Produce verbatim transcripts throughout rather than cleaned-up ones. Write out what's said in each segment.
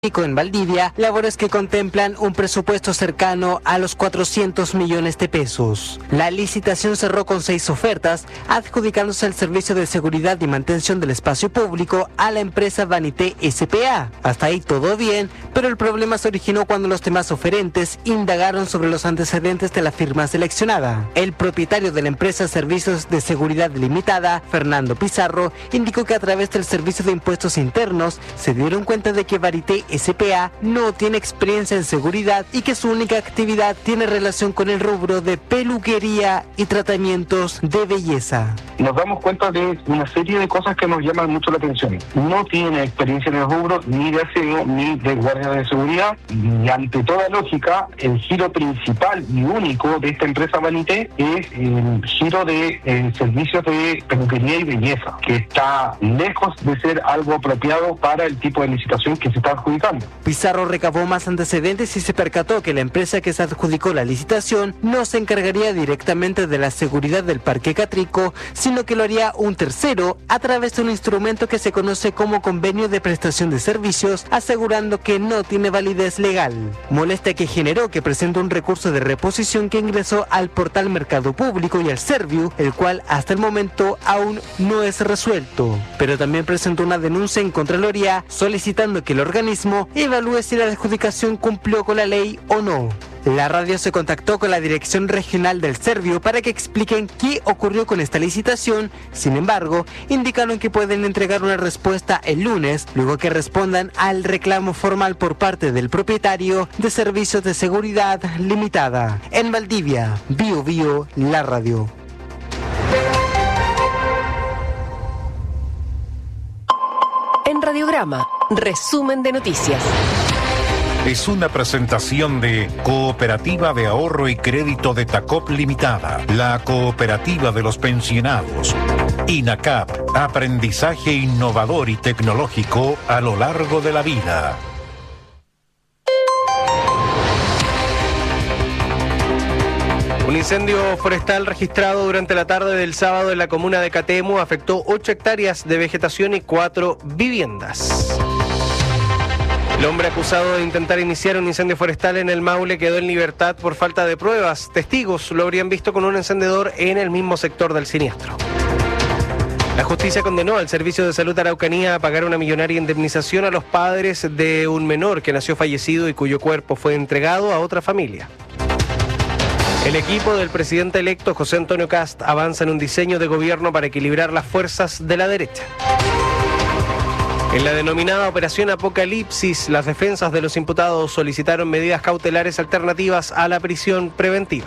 en Valdivia, labores que contemplan un presupuesto cercano a los cuatrocientos millones de pesos. La licitación cerró con seis ofertas, adjudicándose el servicio de seguridad y mantención del espacio público a la empresa Vanité S P A. Hasta ahí todo bien, pero el problema se originó cuando los demás oferentes indagaron sobre los antecedentes de la firma seleccionada. El propietario de la empresa Servicios de Seguridad Limitada, Fernando Pizarro, indicó que a través del Servicio de Impuestos Internos se dieron cuenta de que Vanité S P A no tiene experiencia en seguridad y que su única actividad tiene relación con el rubro de peluquería y tratamientos de belleza. Nos damos cuenta de una serie de cosas que nos llaman mucho la atención. No tiene experiencia en el rubro ni de aseo ni de guardia de seguridad, y ante toda lógica el giro principal y único de esta empresa Vanité es el giro de eh, servicios de peluquería y belleza, que está lejos de ser algo apropiado para el tipo de licitación que se está adjudicando. Pizarro recabó más antecedentes y se percató que la empresa que se adjudicó la licitación no se encargaría directamente de la seguridad del Parque Catrico, sino que lo haría un tercero a través de un instrumento que se conoce como convenio de prestación de servicios, asegurando que no tiene validez legal. Molestia que generó que presentó un recurso de reposición que ingresó al portal Mercado Público y al Serviu, el cual hasta el momento aún no es resuelto. Pero también presentó una denuncia en Contraloría solicitando que el organismo evalúe si la adjudicación cumplió con la ley o no. La radio se contactó con la Dirección Regional del Serviu para que expliquen qué ocurrió con esta licitación. Sin embargo, indicaron que pueden entregar una respuesta el lunes, luego que respondan al reclamo formal por parte del propietario de Servicios de Seguridad Limitada. En Valdivia, Bio Bio, la radio. En Radiograma, resumen de noticias. Es una presentación de Cooperativa de Ahorro y Crédito de Tacop Limitada, la cooperativa de los pensionados. INACAP, aprendizaje innovador y tecnológico a lo largo de la vida. Un incendio forestal registrado durante la tarde del sábado en la comuna de Catemu afectó ocho hectáreas de vegetación y cuatro viviendas. El hombre acusado de intentar iniciar un incendio forestal en el Maule quedó en libertad por falta de pruebas. Testigos lo habrían visto con un encendedor en el mismo sector del siniestro. La justicia condenó al Servicio de Salud Araucanía a pagar una millonaria indemnización a los padres de un menor que nació fallecido y cuyo cuerpo fue entregado a otra familia. El equipo del presidente electo José Antonio Kast avanza en un diseño de gobierno para equilibrar las fuerzas de la derecha. En la denominada Operación Apocalipsis, las defensas de los imputados solicitaron medidas cautelares alternativas a la prisión preventiva.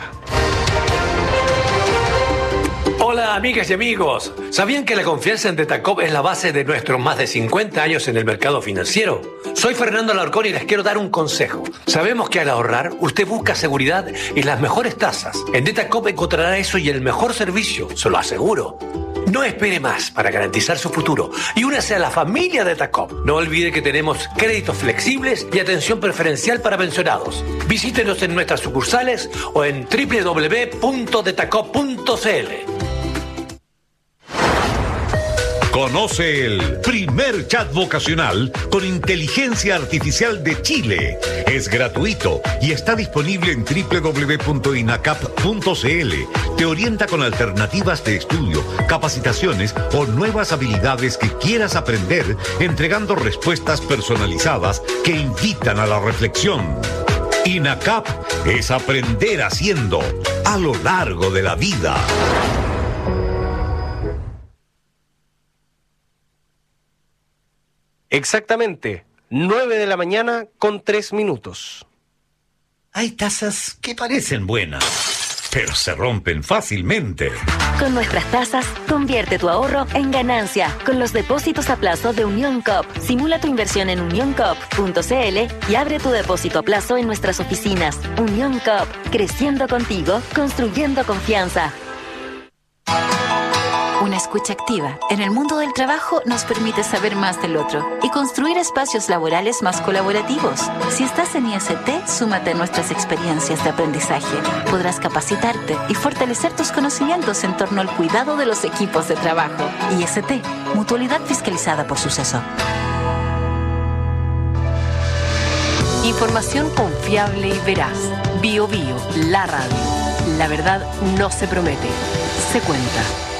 Hola amigas y amigos, ¿sabían que la confianza en Detacop es la base de nuestros más de cincuenta años en el mercado financiero? Soy Fernando Alarcón y les quiero dar un consejo. Sabemos que al ahorrar usted busca seguridad y las mejores tasas. En Detacop encontrará eso y el mejor servicio, se lo aseguro. No espere más para garantizar su futuro y únase a la familia de Detacop. No olvide que tenemos créditos flexibles y atención preferencial para pensionados. Visítenos en nuestras sucursales o en doble u doble u doble u punto detacop punto c l. Conoce el primer chat vocacional con inteligencia artificial de Chile. Es gratuito y está disponible en doble u doble u doble u punto inacap punto c l. Te orienta con alternativas de estudio, capacitaciones o nuevas habilidades que quieras aprender, entregando respuestas personalizadas que invitan a la reflexión. INACAP es aprender haciendo a lo largo de la vida. Exactamente, nueve de la mañana con tres minutos. Hay tazas que parecen buenas, pero se rompen fácilmente. Con nuestras tasas, convierte tu ahorro en ganancia. Con los depósitos a plazo de Unión Coop. Simula tu inversión en unión coop punto c l y abre tu depósito a plazo en nuestras oficinas. Unión Coop, creciendo contigo, construyendo confianza. Una escucha activa en el mundo del trabajo nos permite saber más del otro y construir espacios laborales más colaborativos. Si estás en I S T, súmate a nuestras experiencias de aprendizaje. Podrás capacitarte y fortalecer tus conocimientos en torno al cuidado de los equipos de trabajo. I S T, mutualidad fiscalizada por Suceso. Información confiable y veraz. Bio Bio, la radio. La verdad no se promete, se cuenta.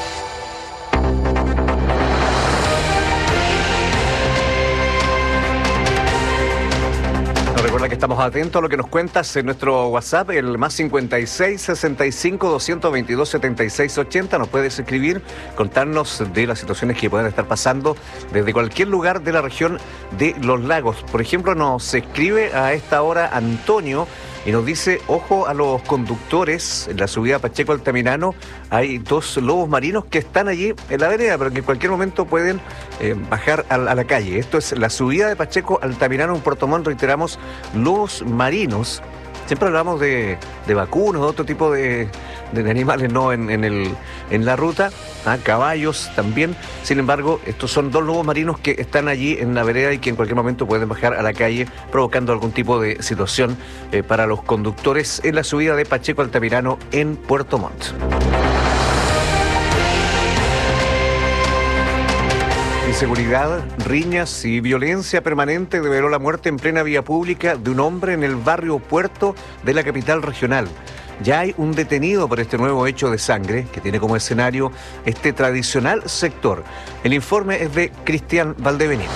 Recuerda que estamos atentos a lo que nos cuentas en nuestro WhatsApp, el más cincuenta y seis, sesenta y cinco, doscientos veintidós, setenta y seis ochenta. Nos puedes escribir, contarnos de las situaciones que pueden estar pasando desde cualquier lugar de la región de Los Lagos. Por ejemplo, nos escribe a esta hora Antonio y nos dice: ojo a los conductores, en la subida Pacheco Altamirano hay dos lobos marinos que están allí en la vereda, pero que en cualquier momento pueden eh, bajar a, a la calle. Esto es la subida de Pacheco Altamirano en Puerto Montt, reiteramos, lobos marinos. Siempre hablamos de, de vacunos, de otro tipo de, de animales, ¿no? En, en, el, en la ruta, ¿ah? Caballos también. Sin embargo, estos son dos lobos marinos que están allí en la vereda y que en cualquier momento pueden bajar a la calle, provocando algún tipo de situación eh, para los conductores en la subida de Pacheco Altamirano en Puerto Montt. Inseguridad, riñas y violencia permanente develó la muerte en plena vía pública de un hombre en el barrio Puerto de la capital regional. Ya hay un detenido por este nuevo hecho de sangre que tiene como escenario este tradicional sector. El informe es de Cristian Valdebenito.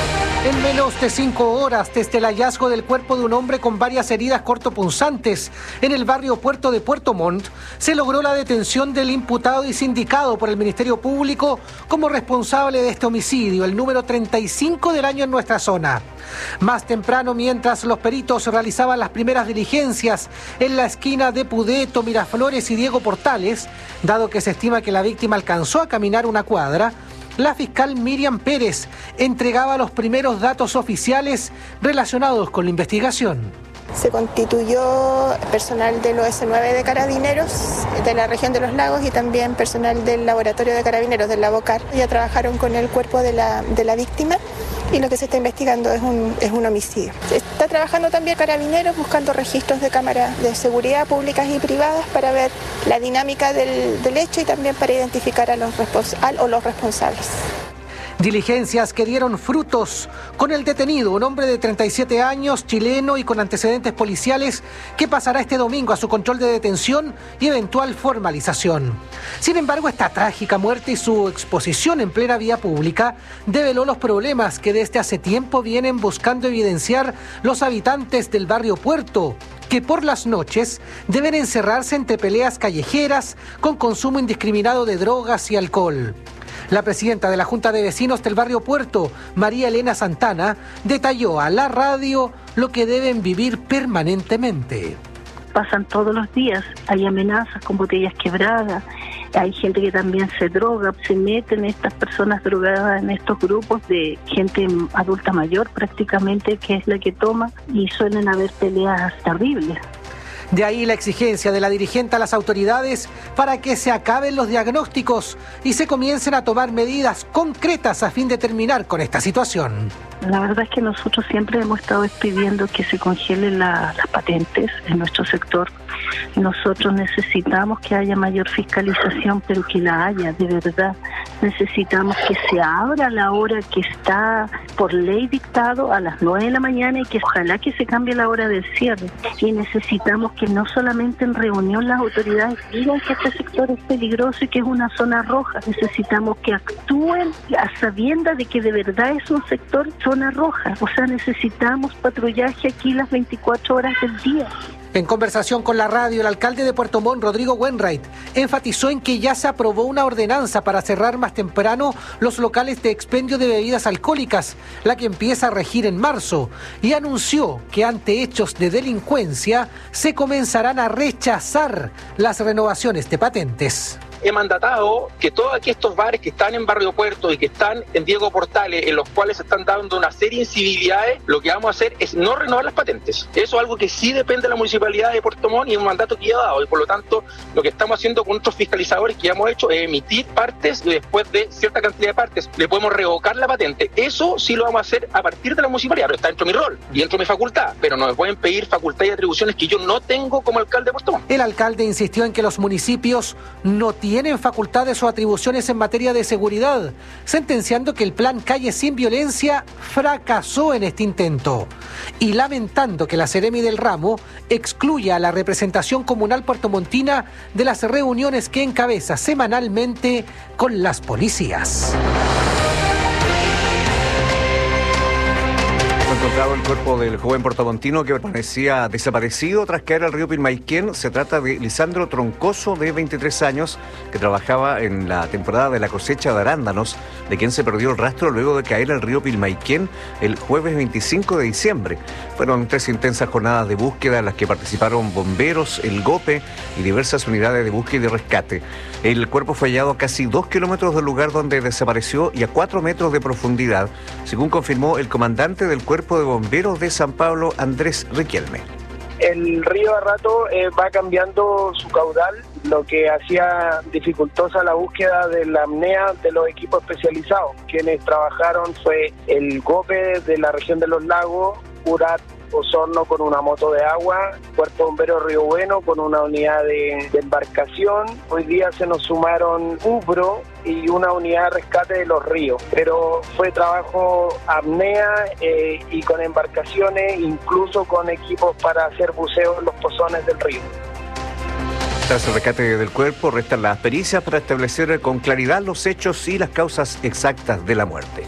En menos de cinco horas, desde el hallazgo del cuerpo de un hombre con varias heridas cortopunzantes en el barrio Puerto de Puerto Montt, se logró la detención del imputado y sindicado por el Ministerio Público como responsable de este homicidio, el número treinta y cinco del año en nuestra zona. Más temprano, mientras los peritos realizaban las primeras diligencias en la esquina de Pudeto, Miraflores y Diego Portales, dado que se estima que la víctima alcanzó a caminar una cuadra, la fiscal Miriam Pérez entregaba los primeros datos oficiales relacionados con la investigación. Se constituyó personal del O S nueve de Carabineros de la región de Los Lagos y también personal del laboratorio de Carabineros del Labocar. Ya trabajaron con el cuerpo de la, de la víctima y lo que se está investigando es un, es un homicidio. Se está trabajando también Carabineros buscando registros de cámaras de seguridad públicas y privadas para ver la dinámica del, del hecho y también para identificar a los, respons- al, o los responsables. Diligencias que dieron frutos con el detenido, un hombre de treinta y siete años, chileno y con antecedentes policiales, que pasará este domingo a su control de detención y eventual formalización. Sin embargo, esta trágica muerte y su exposición en plena vía pública develó los problemas que desde hace tiempo vienen buscando evidenciar los habitantes del barrio Puerto, que por las noches deben encerrarse entre peleas callejeras con consumo indiscriminado de drogas y alcohol. La presidenta de la Junta de Vecinos del barrio Puerto, María Elena Santana, detalló a la radio lo que deben vivir permanentemente. Pasan todos los días, hay amenazas con botellas quebradas, hay gente que también se droga, se meten estas personas drogadas en estos grupos de gente adulta mayor prácticamente, que es la que toma, y suelen haber peleas terribles. De ahí la exigencia de la dirigente a las autoridades para que se acaben los diagnósticos y se comiencen a tomar medidas concretas a fin de terminar con esta situación. La verdad es que nosotros siempre hemos estado pidiendo que se congelen la, las patentes en nuestro sector. Nosotros necesitamos que haya mayor fiscalización, pero que la haya, de verdad. Necesitamos que se abra la hora que está por ley dictado a las nueve de la mañana y que ojalá que se cambie la hora del cierre. Y necesitamos que no solamente en reunión las autoridades digan que este sector es peligroso y que es una zona roja. Necesitamos que actúen a sabiendas de que de verdad es un sector zona roja. O sea, necesitamos patrullaje aquí las veinticuatro horas del día. En conversación con la radio, el alcalde de Puerto Montt, Rodrigo Wainwright, enfatizó en que ya se aprobó una ordenanza para cerrar más temprano los locales de expendio de bebidas alcohólicas, la que empieza a regir en marzo, y anunció que ante hechos de delincuencia se comenzarán a rechazar las renovaciones de patentes. He mandatado que todos aquí estos bares que están en Barrio Puerto y que están en Diego Portales, en los cuales se están dando una serie de incivilidades, lo que vamos a hacer es no renovar las patentes. Eso es algo que sí depende de la Municipalidad de Puerto Montt y es un mandato que ya ha dado. Y por lo tanto, lo que estamos haciendo con nuestros fiscalizadores que ya hemos hecho es emitir partes y después de cierta cantidad de partes le podemos revocar la patente. Eso sí lo vamos a hacer a partir de la Municipalidad, pero está dentro de mi rol y dentro de mi facultad. Pero no me pueden pedir facultad y atribuciones que yo no tengo como alcalde de Puerto Montt. El alcalde insistió en que los municipios no tienen tienen facultades o atribuciones en materia de seguridad, sentenciando que el plan Calle Sin Violencia fracasó en este intento y lamentando que la Seremi del ramo excluya a la representación comunal puertomontina de las reuniones que encabeza semanalmente con las policías. Encontrado el cuerpo del joven puertomontino que permanecía desaparecido tras caer al río Pilmaiquén. Se trata de Lisandro Troncoso, de veintitrés años, que trabajaba en la temporada de la cosecha de arándanos, de quien se perdió el rastro luego de caer al río Pilmaiquén el jueves veinticinco de diciembre. Fueron tres intensas jornadas de búsqueda en las que participaron bomberos, el GOPE y diversas unidades de búsqueda y de rescate. El cuerpo fue hallado a casi dos kilómetros del lugar donde desapareció y a cuatro metros de profundidad, según confirmó el comandante del cuerpo de bomberos de San Pablo, Andrés Riquelme. El río a rato eh, va cambiando su caudal, lo que hacía dificultosa la búsqueda de la apnea de los equipos especializados. Quienes trabajaron fue el GOPE de la región de los lagos, Curat, Osorno con una moto de agua, Cuerpo Bombero Río Bueno con una unidad de, de embarcación. Hoy día se nos sumaron UBRO y una unidad de rescate de los ríos, pero fue trabajo apnea eh, y con embarcaciones, incluso con equipos para hacer buceo en los pozones del río. Tras el rescate del cuerpo, restan las pericias para establecer con claridad los hechos y las causas exactas de la muerte.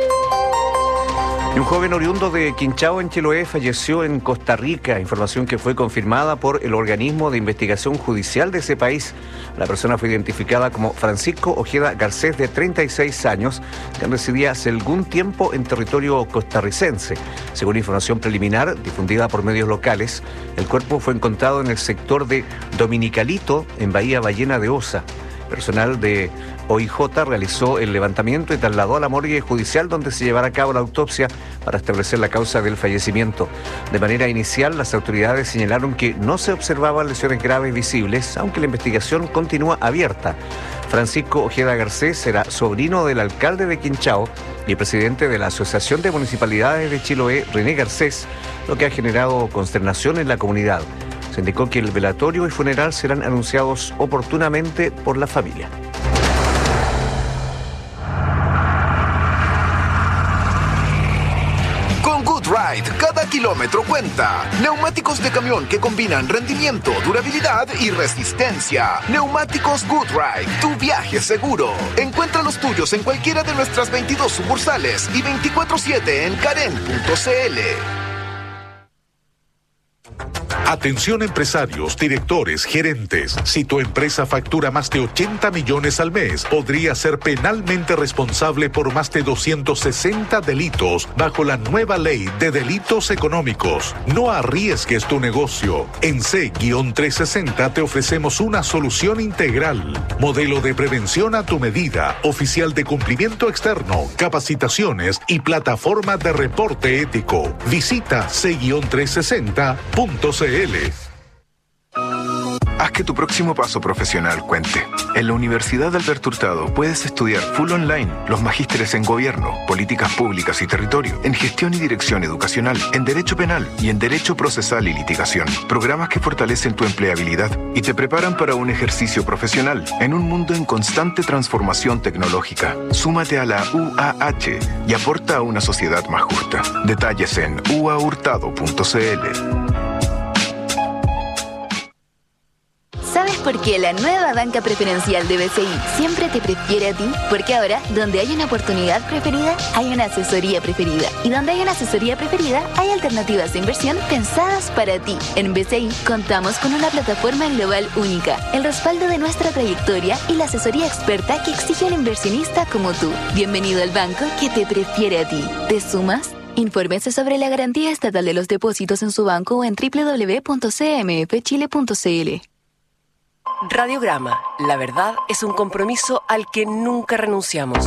Y un joven oriundo de Quinchao, en Chiloé, falleció en Costa Rica, información que fue confirmada por el organismo de investigación judicial de ese país. La persona fue identificada como Francisco Ojeda Garcés, de treinta y seis años, que residía hace algún tiempo en territorio costarricense. Según información preliminar difundida por medios locales, el cuerpo fue encontrado en el sector de Dominicalito, en Bahía Ballena de Osa. Personal de O I J realizó el levantamiento y trasladó a la morgue judicial, donde se llevará a cabo la autopsia para establecer la causa del fallecimiento. De manera inicial, las autoridades señalaron que no se observaban lesiones graves visibles, aunque la investigación continúa abierta. Francisco Ojeda Garcés era sobrino del alcalde de Quinchao y presidente de la Asociación de Municipalidades de Chiloé, René Garcés, lo que ha generado consternación en la comunidad. Se indicó que el velatorio y funeral serán anunciados oportunamente por la familia. Con GoodRide, cada kilómetro cuenta. Neumáticos de camión que combinan rendimiento, durabilidad y resistencia. Neumáticos GoodRide, tu viaje seguro. Encuentra los tuyos en cualquiera de nuestras veintidós sucursales y veinticuatro siete en karen punto c l. Atención empresarios, directores, gerentes. Si tu empresa factura más de ochenta millones al mes, podría ser penalmente responsable por más de doscientos sesenta delitos bajo la nueva ley de delitos económicos. No arriesgues tu negocio. En C trescientos sesenta te ofrecemos una solución integral. Modelo de prevención a tu medida, oficial de cumplimiento externo, capacitaciones y plataforma de reporte ético. Visita C trescientos sesenta punto c l. Haz que tu próximo paso profesional cuente. En la Universidad Alberto Hurtado puedes estudiar full online los magísteres en Gobierno, Políticas Públicas y Territorio, en Gestión y Dirección Educacional, en Derecho Penal y en Derecho Procesal y Litigación. Programas que fortalecen tu empleabilidad y te preparan para un ejercicio profesional en un mundo en constante transformación tecnológica. Súmate a la U A H y aporta a una sociedad más justa. Detalles en u a hurtado punto c l. ¿Sabes por qué la nueva banca preferencial de B C I siempre te prefiere a ti? Porque ahora, donde hay una oportunidad preferida, hay una asesoría preferida. Y donde hay una asesoría preferida, hay alternativas de inversión pensadas para ti. En B C I contamos con una plataforma global única, el respaldo de nuestra trayectoria y la asesoría experta que exige un inversionista como tú. Bienvenido al banco que te prefiere a ti. ¿Te sumas? Infórmese sobre la garantía estatal de los depósitos en su banco o en doble u doble u doble u punto c m f chile punto c l. Radiograma. La verdad es un compromiso al que nunca renunciamos.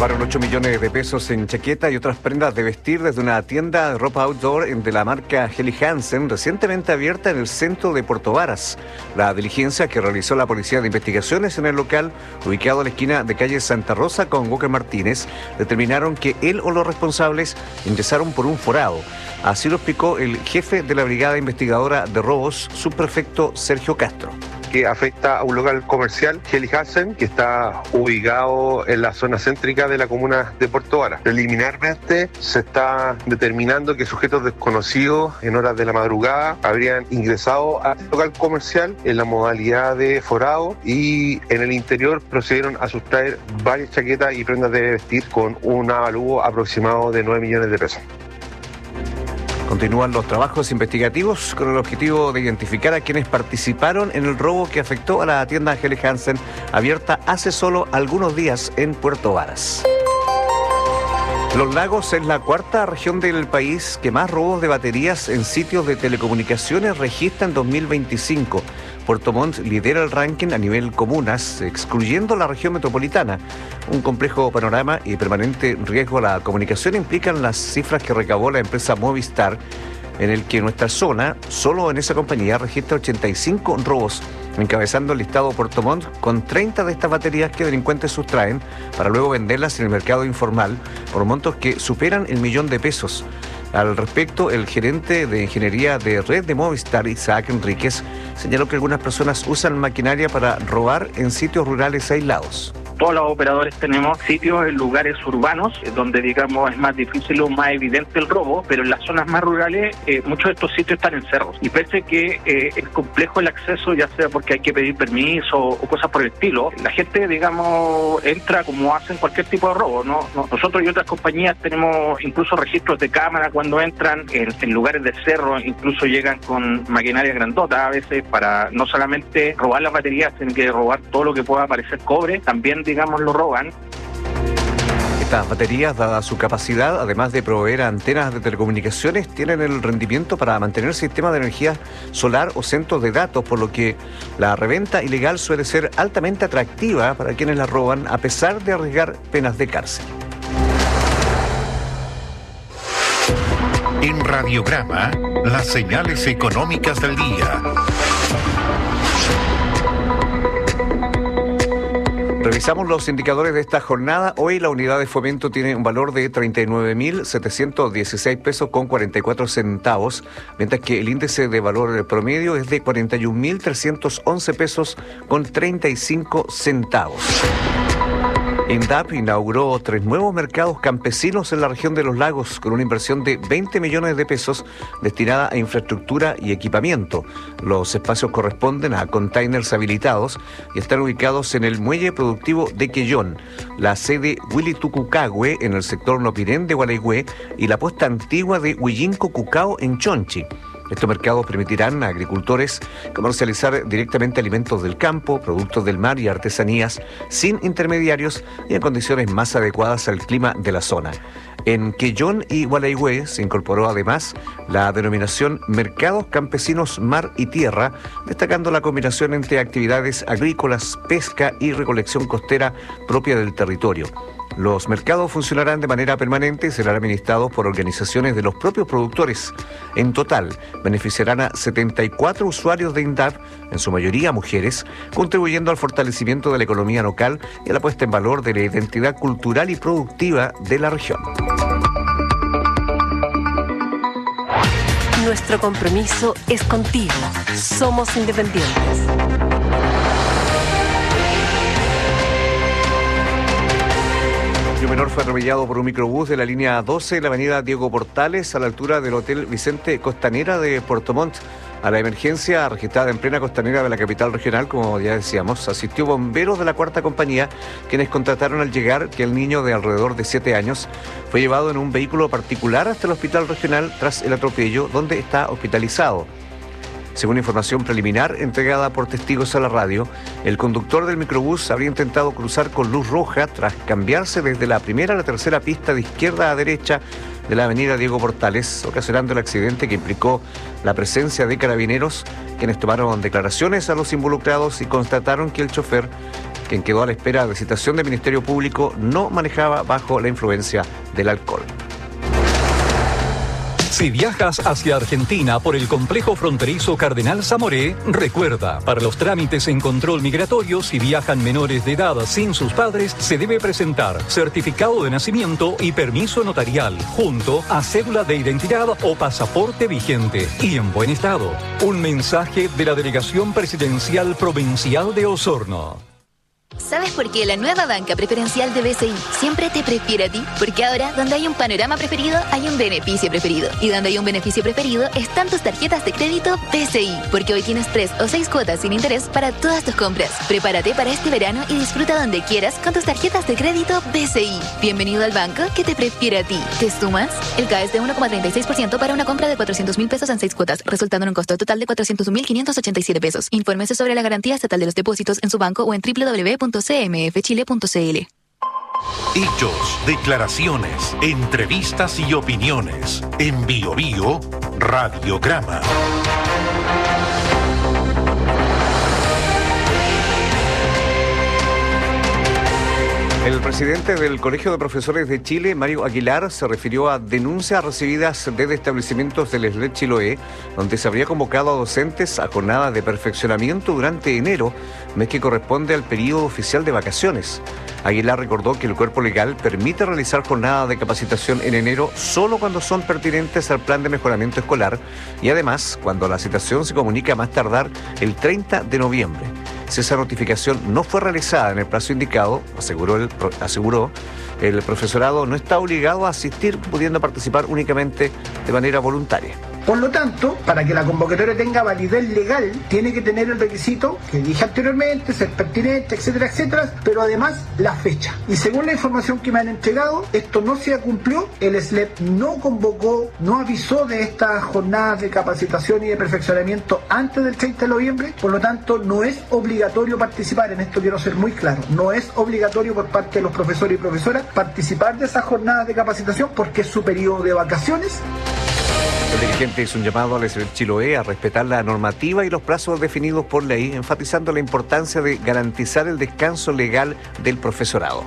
Robaron ocho millones de pesos en chaqueta y otras prendas de vestir desde una tienda de ropa outdoor de la marca Helly Hansen, recientemente abierta en el centro de Puerto Varas. La diligencia que realizó la Policía de Investigaciones en el local, ubicado a la esquina de calle Santa Rosa con Walker Martínez, determinaron que él o los responsables ingresaron por un forado. Así lo explicó el jefe de la Brigada Investigadora de Robos, subprefecto Sergio Castro. Que afecta a un local comercial, Helly Hansen, que está ubicado en la zona céntrica de la comuna de Puerto Varas. Preliminarmente se está determinando que sujetos desconocidos en horas de la madrugada habrían ingresado al local comercial en la modalidad de forado y en el interior procedieron a sustraer varias chaquetas y prendas de vestir con un avalúo aproximado de nueve millones de pesos. Continúan los trabajos investigativos con el objetivo de identificar a quienes participaron en el robo que afectó a la tienda Helly Hansen, abierta hace solo algunos días en Puerto Varas. Los Lagos es la cuarta región del país que más robos de baterías en sitios de telecomunicaciones registra en dos mil veinticinco. Puerto Montt lidera el ranking a nivel comunas, excluyendo la región metropolitana. Un complejo panorama y permanente riesgo a la comunicación implican las cifras que recabó la empresa Movistar, en el que nuestra zona, solo en esa compañía, registra ochenta y cinco robos, encabezando el listado Puerto Montt con treinta de estas baterías que delincuentes sustraen para luego venderlas en el mercado informal por montos que superan el millón de pesos. Al respecto, el gerente de ingeniería de red de Movistar, Isaac Enríquez, señaló que algunas personas usan maquinaria para robar en sitios rurales aislados. Todos los operadores tenemos sitios en lugares urbanos donde, digamos, es más difícil o más evidente el robo, pero en las zonas más rurales eh, muchos de estos sitios están en cerros. Y pese que eh, es complejo el acceso, ya sea porque hay que pedir permiso o cosas por el estilo, la gente, digamos, entra como hacen cualquier tipo de robo, ¿no? Nosotros y otras compañías tenemos incluso registros de cámara cuando entran en, en lugares de cerro, incluso llegan con maquinaria grandota a veces para no solamente robar las baterías, sino que robar todo lo que pueda parecer cobre, también digamos lo roban. Estas baterías, dada su capacidad, además de proveer antenas de telecomunicaciones, tienen el rendimiento para mantener sistemas de energía solar o centros de datos, por lo que la reventa ilegal suele ser altamente atractiva para quienes la roban, a pesar de arriesgar penas de cárcel. En Radiograma, las señales económicas del día. Revisamos los indicadores de esta jornada. Hoy la unidad de fomento tiene un valor de treinta y nueve mil setecientos dieciséis pesos con cuarenta y cuatro centavos, mientras que el índice de valor promedio es de cuarenta y un mil trescientos once pesos con treinta y cinco centavos. INDAP inauguró tres nuevos mercados campesinos en la región de los lagos con una inversión de veinte millones de pesos destinada a infraestructura y equipamiento. Los espacios corresponden a containers habilitados y están ubicados en el muelle productivo de Quellón, la sede Huilitucucahue en el sector Nopirén de Gualeguay y la puesta antigua de Huillinco-Cucao en Chonchi. Estos mercados permitirán a agricultores comercializar directamente alimentos del campo, productos del mar y artesanías sin intermediarios y en condiciones más adecuadas al clima de la zona. En Quellón y Gualeguay se incorporó además la denominación Mercados Campesinos Mar y Tierra, destacando la combinación entre actividades agrícolas, pesca y recolección costera propia del territorio. Los mercados funcionarán de manera permanente y serán administrados por organizaciones de los propios productores. En total, beneficiarán a setenta y cuatro usuarios de INDAP, en su mayoría mujeres, contribuyendo al fortalecimiento de la economía local y a la puesta en valor de la identidad cultural y productiva de la región. Nuestro compromiso es contigo. Somos independientes. Un menor fue atropellado por un microbús de la línea doce de la avenida Diego Portales a la altura del Hotel Vicente Costanera de Puerto Montt. A la emergencia registrada en plena costanera de la capital regional, como ya decíamos, asistió bomberos de la cuarta compañía, quienes contrataron al llegar que el niño de alrededor de siete años fue llevado en un vehículo particular hasta el hospital regional tras el atropello, donde está hospitalizado. Según información preliminar entregada por testigos a la radio, el conductor del microbús habría intentado cruzar con luz roja tras cambiarse desde la primera a la tercera pista de izquierda a derecha de la avenida Diego Portales, ocasionando el accidente que implicó la presencia de carabineros, quienes tomaron declaraciones a los involucrados y constataron que el chofer quien quedó a la espera de citación del Ministerio Público, no manejaba bajo la influencia del alcohol. Si viajas hacia Argentina por el complejo fronterizo Cardenal Zamoré, recuerda, para los trámites en control migratorio, si viajan menores de edad sin sus padres, se debe presentar certificado de nacimiento y permiso notarial, junto a cédula de identidad o pasaporte vigente y en buen estado. Un mensaje de la Delegación Presidencial Provincial de Osorno. ¿Sabes por qué la nueva banca preferencial de B C I siempre te prefiere a ti? Porque ahora, donde hay un panorama preferido, hay un beneficio preferido. Y donde hay un beneficio preferido, están tus tarjetas de crédito B C I. Porque hoy tienes tres o seis cuotas sin interés para todas tus compras. Prepárate para este verano y disfruta donde quieras con tus tarjetas de crédito B C I. Bienvenido al banco que te prefiere a ti. ¿Te sumas? El C A E es de uno coma treinta y seis por ciento para una compra de cuatrocientos mil pesos en seis cuotas, resultando en un costo total de cuatrocientos mil quinientos ochenta y siete pesos. Infórmese sobre la garantía estatal de los depósitos en su banco o en doble u doble u doble u punto c m f chile punto c l. Hechos, declaraciones, entrevistas y opiniones. En Bio Bio, Radiograma. El presidente del Colegio de Profesores de Chile, Mario Aguilar, se refirió a denuncias recibidas desde establecimientos del S L E D Chiloé, donde se habría convocado a docentes a jornadas de perfeccionamiento durante enero, mes que corresponde al periodo oficial de vacaciones. Aguilar recordó que el cuerpo legal permite realizar jornadas de capacitación en enero solo cuando son pertinentes al plan de mejoramiento escolar y además cuando la citación se comunica a más tardar el treinta de noviembre. Si esa notificación no fue realizada en el plazo indicado, aseguró el, aseguró, el profesorado no está obligado a asistir, pudiendo participar únicamente de manera voluntaria. Por lo tanto, para que la convocatoria tenga validez legal, tiene que tener el requisito que dije anteriormente, ser pertinente, etcétera, etcétera, pero además la fecha. Y según la información que me han entregado, esto no se cumplió, el S L E P no convocó, no avisó de estas jornadas de capacitación y de perfeccionamiento antes del treinta de noviembre, por lo tanto no es obligatorio participar, en esto quiero ser muy claro, no es obligatorio por parte de los profesores y profesoras participar de esas jornadas de capacitación porque es su periodo de vacaciones. El dirigente hizo un llamado al S L E D Chiloé a respetar la normativa y los plazos definidos por ley, enfatizando la importancia de garantizar el descanso legal del profesorado.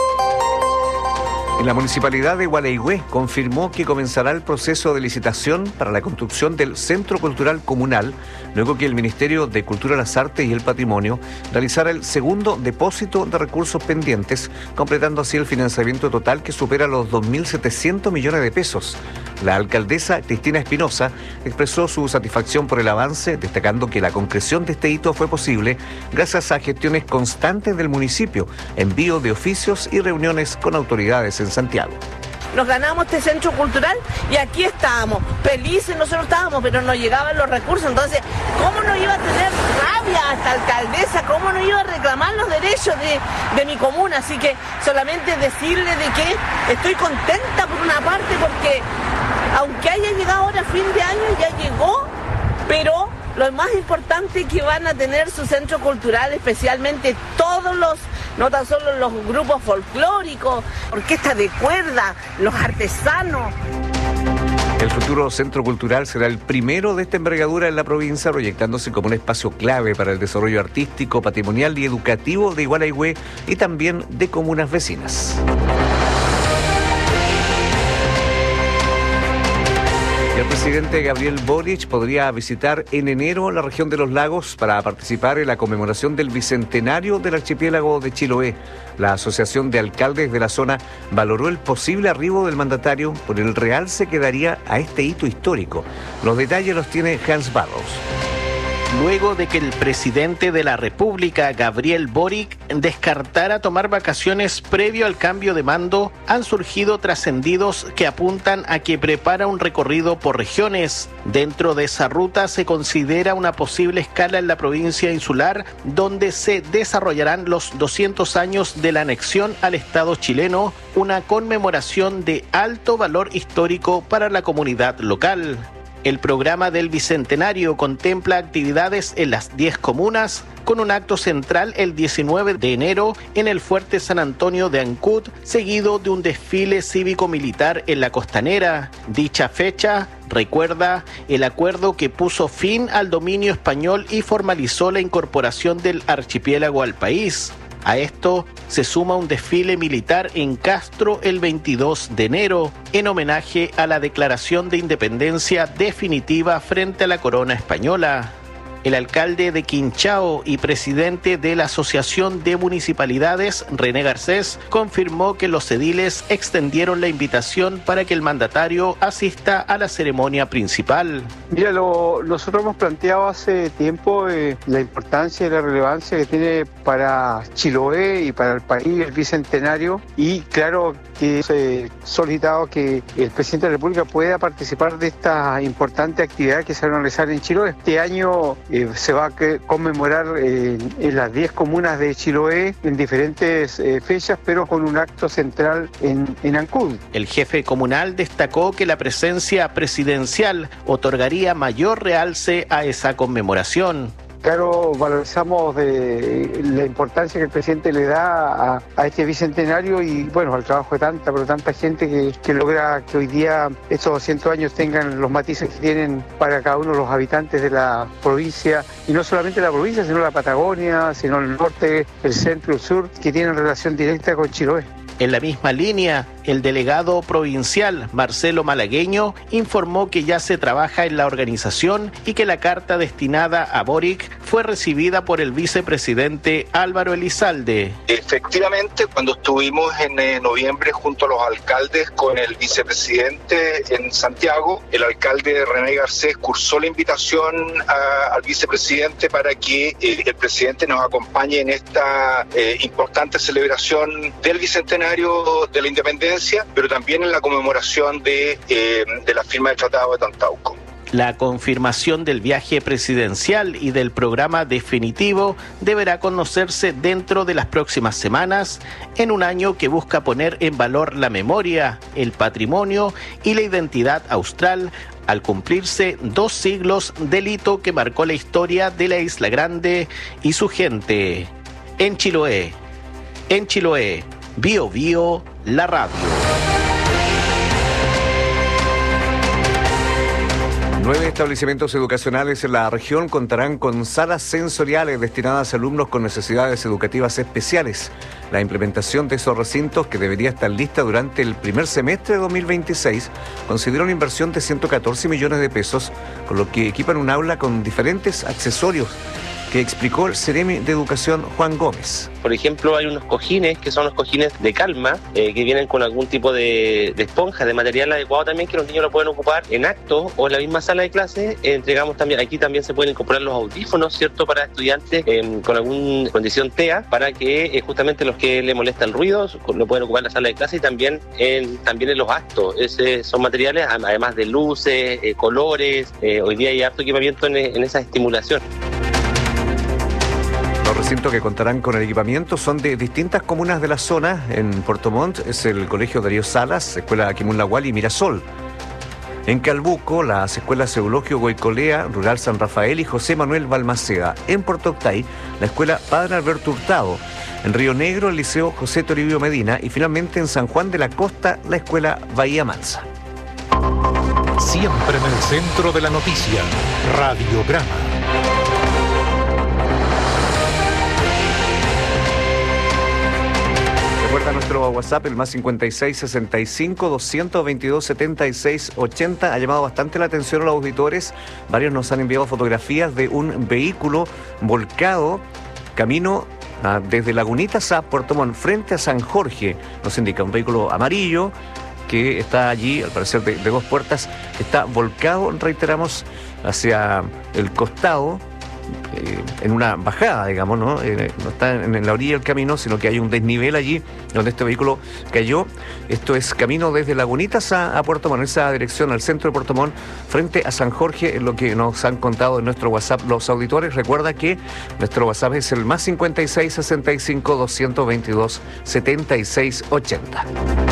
En la Municipalidad de Gualeguay confirmó que comenzará el proceso de licitación para la construcción del Centro Cultural Comunal, luego que el Ministerio de Cultura, las Artes y el Patrimonio realizara el segundo depósito de recursos pendientes, completando así el financiamiento total que supera los dos mil setecientos millones de pesos. La alcaldesa Cristina Espinosa expresó su satisfacción por el avance, destacando que la concreción de este hito fue posible gracias a gestiones constantes del municipio, envío de oficios y reuniones con autoridades en Santiago. Nos ganamos este centro cultural y aquí estábamos, felices nosotros estábamos, pero no llegaban los recursos. Entonces, ¿cómo no iba a tener rabia esta alcaldesa? ¿Cómo no iba a reclamar los derechos de, de mi comuna? Así que solamente decirle de que estoy contenta por una parte, porque aunque haya llegado ahora fin de año, ya llegó, pero lo más importante es que van a tener su centro cultural, especialmente todos los, no tan solo los grupos folclóricos, orquestas de cuerda, los artesanos. El futuro centro cultural será el primero de esta envergadura en la provincia, proyectándose como un espacio clave para el desarrollo artístico, patrimonial y educativo de Gualeguay y también de comunas vecinas. El presidente Gabriel Boric podría visitar en enero la región de los lagos para participar en la conmemoración del bicentenario del archipiélago de Chiloé. La Asociación de Alcaldes de la zona valoró el posible arribo del mandatario por el realce que daría a este hito histórico. Los detalles los tiene Hans Barros. Luego de que el presidente de la República, Gabriel Boric, descartara tomar vacaciones previo al cambio de mando, han surgido trascendidos que apuntan a que prepara un recorrido por regiones. Dentro de esa ruta se considera una posible escala en la provincia insular, donde se desarrollarán los doscientos años de la anexión al Estado chileno, una conmemoración de alto valor histórico para la comunidad local. El programa del Bicentenario contempla actividades en las diez comunas, con un acto central el diecinueve de enero en el Fuerte San Antonio de Ancud, seguido de un desfile cívico-militar en la Costanera. Dicha fecha recuerda el acuerdo que puso fin al dominio español y formalizó la incorporación del archipiélago al país. A esto se suma un desfile militar en Castro el veintidós de enero, en homenaje a la declaración de independencia definitiva frente a la corona española. El alcalde de Quinchao y presidente de la Asociación de Municipalidades, René Garcés, confirmó que los ediles extendieron la invitación para que el mandatario asista a la ceremonia principal. Mira, lo, nosotros hemos planteado hace tiempo eh, la importancia y la relevancia que tiene para Chiloé y para el país el bicentenario, y claro que he solicitado que el presidente de la República pueda participar de esta importante actividad que se va a realizar en Chiloé. Este año eh, se va a que, conmemorar eh, en las diez comunas de Chiloé en diferentes eh, fechas, pero con un acto central en, en Ancud. El jefe comunal destacó que la presencia presidencial otorgaría mayor realce a esa conmemoración. Claro, valorizamos de la importancia que el presidente le da a, a este bicentenario y bueno, al trabajo de tanta, pero tanta gente que, que logra que hoy día estos doscientos años tengan los matices que tienen para cada uno de los habitantes de la provincia, y no solamente la provincia, sino la Patagonia, sino el norte, el centro, el sur, que tienen relación directa con Chiloé. En la misma línea, el delegado provincial Marcelo Malagueño informó que ya se trabaja en la organización y que la carta destinada a Boric fue recibida por el vicepresidente Álvaro Elizalde. Efectivamente, cuando estuvimos en eh, noviembre junto a los alcaldes con el vicepresidente en Santiago, el alcalde René Garcés cursó la invitación a, al vicepresidente para que eh, el presidente nos acompañe en esta eh, importante celebración del bicentenario de la independencia, pero también en la conmemoración de, eh, de la firma del Tratado de Tantauco. La confirmación del viaje presidencial y del programa definitivo deberá conocerse dentro de las próximas semanas, en un año que busca poner en valor la memoria, el patrimonio y la identidad austral, al cumplirse dos siglos del hito que marcó la historia de la Isla Grande y su gente. En Chiloé, en Chiloé, Bio Bio, la radio. Nueve establecimientos educacionales en la región contarán con salas sensoriales destinadas a alumnos con necesidades educativas especiales. La implementación de esos recintos, que debería estar lista durante el primer semestre de dos mil veintiséis, considera una inversión de ciento catorce millones de pesos, con lo que equipan un aula con diferentes accesorios, que explicó el Ceremi de Educación Juan Gómez. Por ejemplo, hay unos cojines que son los cojines de calma, eh, que vienen con algún tipo de, de esponja, de material adecuado también, que los niños lo pueden ocupar en acto o en la misma sala de clase. Eh, entregamos también, aquí también se pueden incorporar los audífonos, ¿cierto?, para estudiantes eh, con alguna condición T E A, para que eh, justamente los que le molesta el ruido lo pueden ocupar en la sala de clase y también en, también en los actos. Ese son materiales, además de luces, eh, colores. Eh, hoy día hay harto equipamiento en, en esa estimulación. Los recintos que contarán con el equipamiento son de distintas comunas de la zona. En Puerto Montt es el Colegio Darío Salas, Escuela Quimún-Lagual y Mirasol. En Calbuco, las escuelas Eulogio Goicolea, Rural San Rafael y José Manuel Balmaceda. En Puerto Octay, la Escuela Padre Alberto Hurtado. En Río Negro, el Liceo José Toribio Medina. Y finalmente en San Juan de la Costa, la Escuela Bahía Mansa. Siempre en el centro de la noticia, Radiograma. Recuerda nuestro WhatsApp, el más cincuenta y seis, sesenta y cinco, doscientos veintidós, setenta y seis, ochenta. Ha llamado bastante la atención a los auditores. Varios nos han enviado fotografías de un vehículo volcado camino ah, desde Lagunitas a Puerto Montt, frente a San Jorge. Nos indica un vehículo amarillo que está allí, al parecer de, de dos puertas, está volcado, reiteramos, hacia el costado. Eh, en una bajada, digamos, ¿no? Eh, no está en, en la orilla del camino, sino que hay un desnivel allí donde este vehículo cayó. Esto es camino desde Lagunitas a, a Puerto Montt, esa dirección al centro de Puerto Montt, frente a San Jorge, es lo que nos han contado en nuestro WhatsApp los auditores. Recuerda que nuestro WhatsApp es el más cincuenta y seis, sesenta y cinco, doscientos veintidós, setenta y seis, ochenta.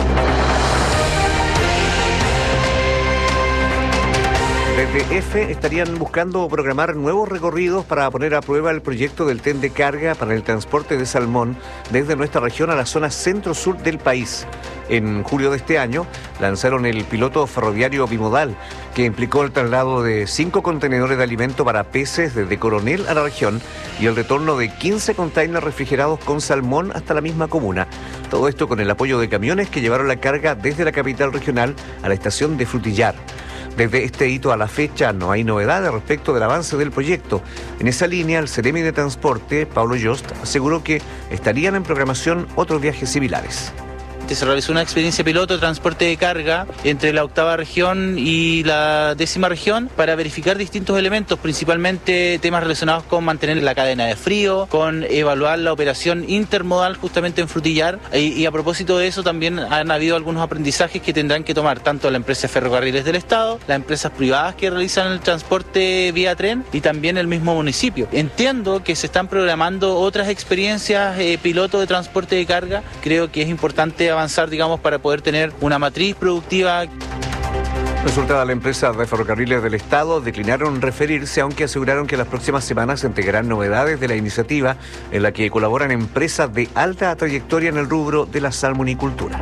Desde EFE estarían buscando programar nuevos recorridos para poner a prueba el proyecto del tren de carga para el transporte de salmón desde nuestra región a la zona centro-sur del país. En julio de este año lanzaron el piloto ferroviario bimodal, que implicó el traslado de cinco contenedores de alimento para peces desde Coronel a la región y el retorno de quince containers refrigerados con salmón hasta la misma comuna. Todo esto con el apoyo de camiones que llevaron la carga desde la capital regional a la estación de Frutillar. Desde este hito a la fecha no hay novedades respecto del avance del proyecto. En esa línea, el Ceremi de Transporte, Pablo Yost, aseguró que estarían en programación otros viajes similares. Se realizó una experiencia piloto de transporte de carga entre la octava región y la décima región para verificar distintos elementos, principalmente temas relacionados con mantener la cadena de frío, con evaluar la operación intermodal justamente en Frutillar, y, y a propósito de eso también han habido algunos aprendizajes que tendrán que tomar tanto la empresa de ferrocarriles del Estado, las empresas privadas que realizan el transporte vía tren y también el mismo municipio. Entiendo que se están programando otras experiencias eh, piloto de transporte de carga. Creo que es importante avanzar, digamos, para poder tener una matriz productiva. Resultada, la empresa de ferrocarriles del Estado declinaron referirse, aunque aseguraron que las próximas semanas se entregarán novedades de la iniciativa en la que colaboran empresas de alta trayectoria en el rubro de la salmonicultura.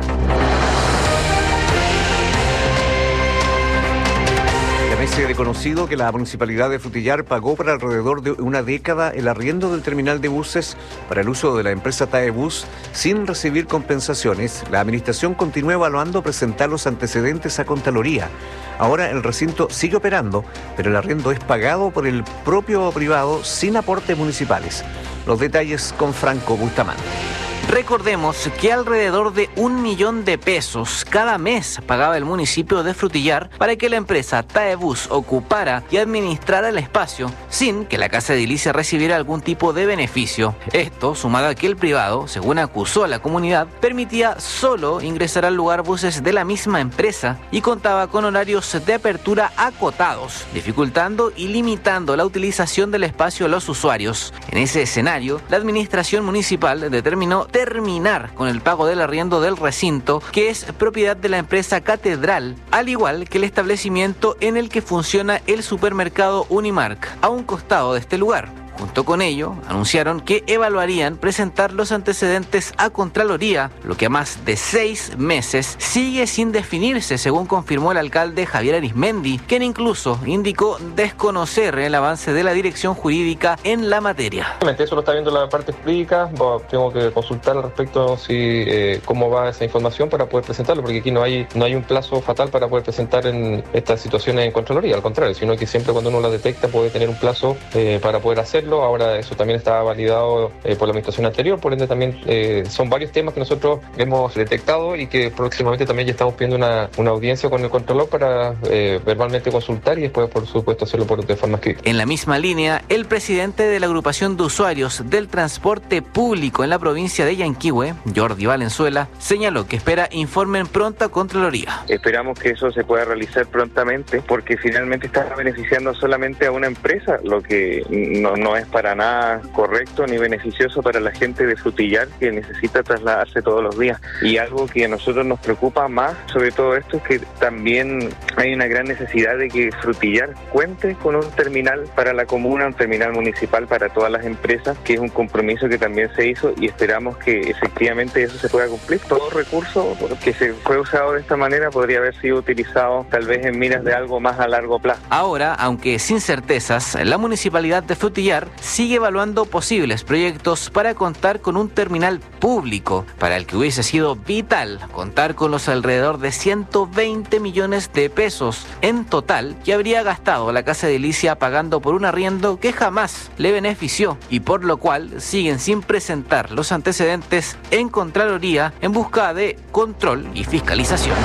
Se ha conocido que la Municipalidad de Frutillar pagó por alrededor de una década el arriendo del terminal de buses para el uso de la empresa TAEBus sin recibir compensaciones. La administración continúa evaluando presentar los antecedentes a Contraloría. Ahora el recinto sigue operando, pero el arriendo es pagado por el propio privado sin aportes municipales. Los detalles con Franco Bustamante. Recordemos que alrededor de un millón de pesos cada mes pagaba el municipio de Frutillar para que la empresa TAEBus ocupara y administrara el espacio sin que la Casa Edilicia recibiera algún tipo de beneficio. Esto sumado a que el privado, según acusó a la comunidad, permitía solo ingresar al lugar buses de la misma empresa y contaba con horarios de apertura acotados, dificultando y limitando la utilización del espacio a los usuarios. En ese escenario, la administración municipal determinó terminar con el pago del arriendo del recinto, que es propiedad de la empresa Catedral, al igual que el establecimiento en el que funciona el supermercado Unimark, a un costado de este lugar. Junto con ello, anunciaron que evaluarían presentar los antecedentes a Contraloría, lo que a más de seis meses sigue sin definirse, según confirmó el alcalde Javier Arismendi, quien incluso indicó desconocer el avance de la dirección jurídica en la materia. Eso lo está viendo la parte jurídica, tengo que consultar al respecto si eh, cómo va esa información para poder presentarlo, porque aquí no hay no hay un plazo fatal para poder presentar en estas situaciones en Contraloría, al contrario, sino que siempre cuando uno la detecta puede tener un plazo eh, para poder hacerlo. Ahora eso también está validado eh, por la administración anterior, por ende también eh, son varios temas que nosotros hemos detectado y que próximamente también ya estamos pidiendo una, una audiencia con el Contralor para eh, verbalmente consultar y después por supuesto hacerlo por, de forma escrita. En la misma línea, el presidente de la agrupación de usuarios del transporte público en la provincia de Yanquihue, Jordi Valenzuela, señaló que espera informen pronto a Contraloría. Esperamos que eso se pueda realizar prontamente porque finalmente está beneficiando solamente a una empresa, lo que no, no es para nada correcto ni beneficioso para la gente de Frutillar que necesita trasladarse todos los días. Y algo que a nosotros nos preocupa más sobre todo esto es que también hay una gran necesidad de que Frutillar cuente con un terminal para la comuna, un terminal municipal para todas las empresas, que es un compromiso que también se hizo y esperamos que efectivamente eso se pueda cumplir. Todo recurso que se fue usado de esta manera podría haber sido utilizado tal vez en miras de algo más a largo plazo. Ahora, aunque sin certezas, la municipalidad de Frutillar sigue evaluando posibles proyectos para contar con un terminal público, para el que hubiese sido vital contar con los alrededor de ciento veinte millones de pesos en total que habría gastado la Casa Edilicia pagando por un arriendo que jamás le benefició y por lo cual siguen sin presentar los antecedentes en Contraloría en busca de control y fiscalización.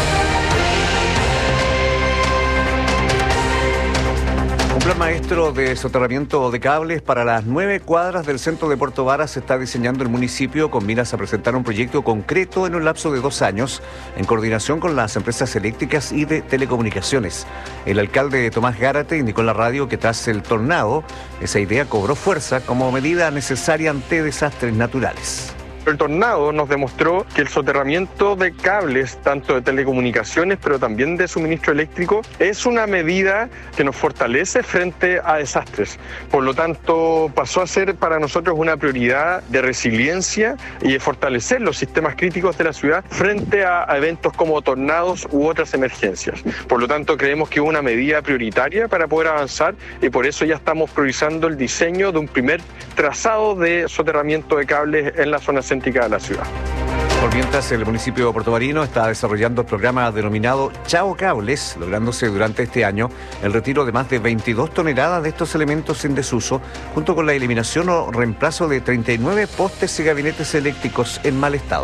Un plan maestro de soterramiento de cables para las nueve cuadras del centro de Puerto Varas se está diseñando el municipio con miras a presentar un proyecto concreto en un lapso de dos años en coordinación con las empresas eléctricas y de telecomunicaciones. El alcalde Tomás Gárate indicó en la radio que tras el tornado, esa idea cobró fuerza como medida necesaria ante desastres naturales. El tornado nos demostró que el soterramiento de cables, tanto de telecomunicaciones, pero también de suministro eléctrico, es una medida que nos fortalece frente a desastres. Por lo tanto, pasó a ser para nosotros una prioridad de resiliencia y de fortalecer los sistemas críticos de la ciudad frente a eventos como tornados u otras emergencias. Por lo tanto, creemos que es una medida prioritaria para poder avanzar y por eso ya estamos priorizando el diseño de un primer trazado de soterramiento de cables en la zona céntrica de la ciudad. Por mientras, el municipio de Puerto Marino está desarrollando el programa denominado Chao Cables, lográndose durante este año el retiro de más de veintidós toneladas de estos elementos en desuso, junto con la eliminación o reemplazo de treinta y nueve postes y gabinetes eléctricos en mal estado.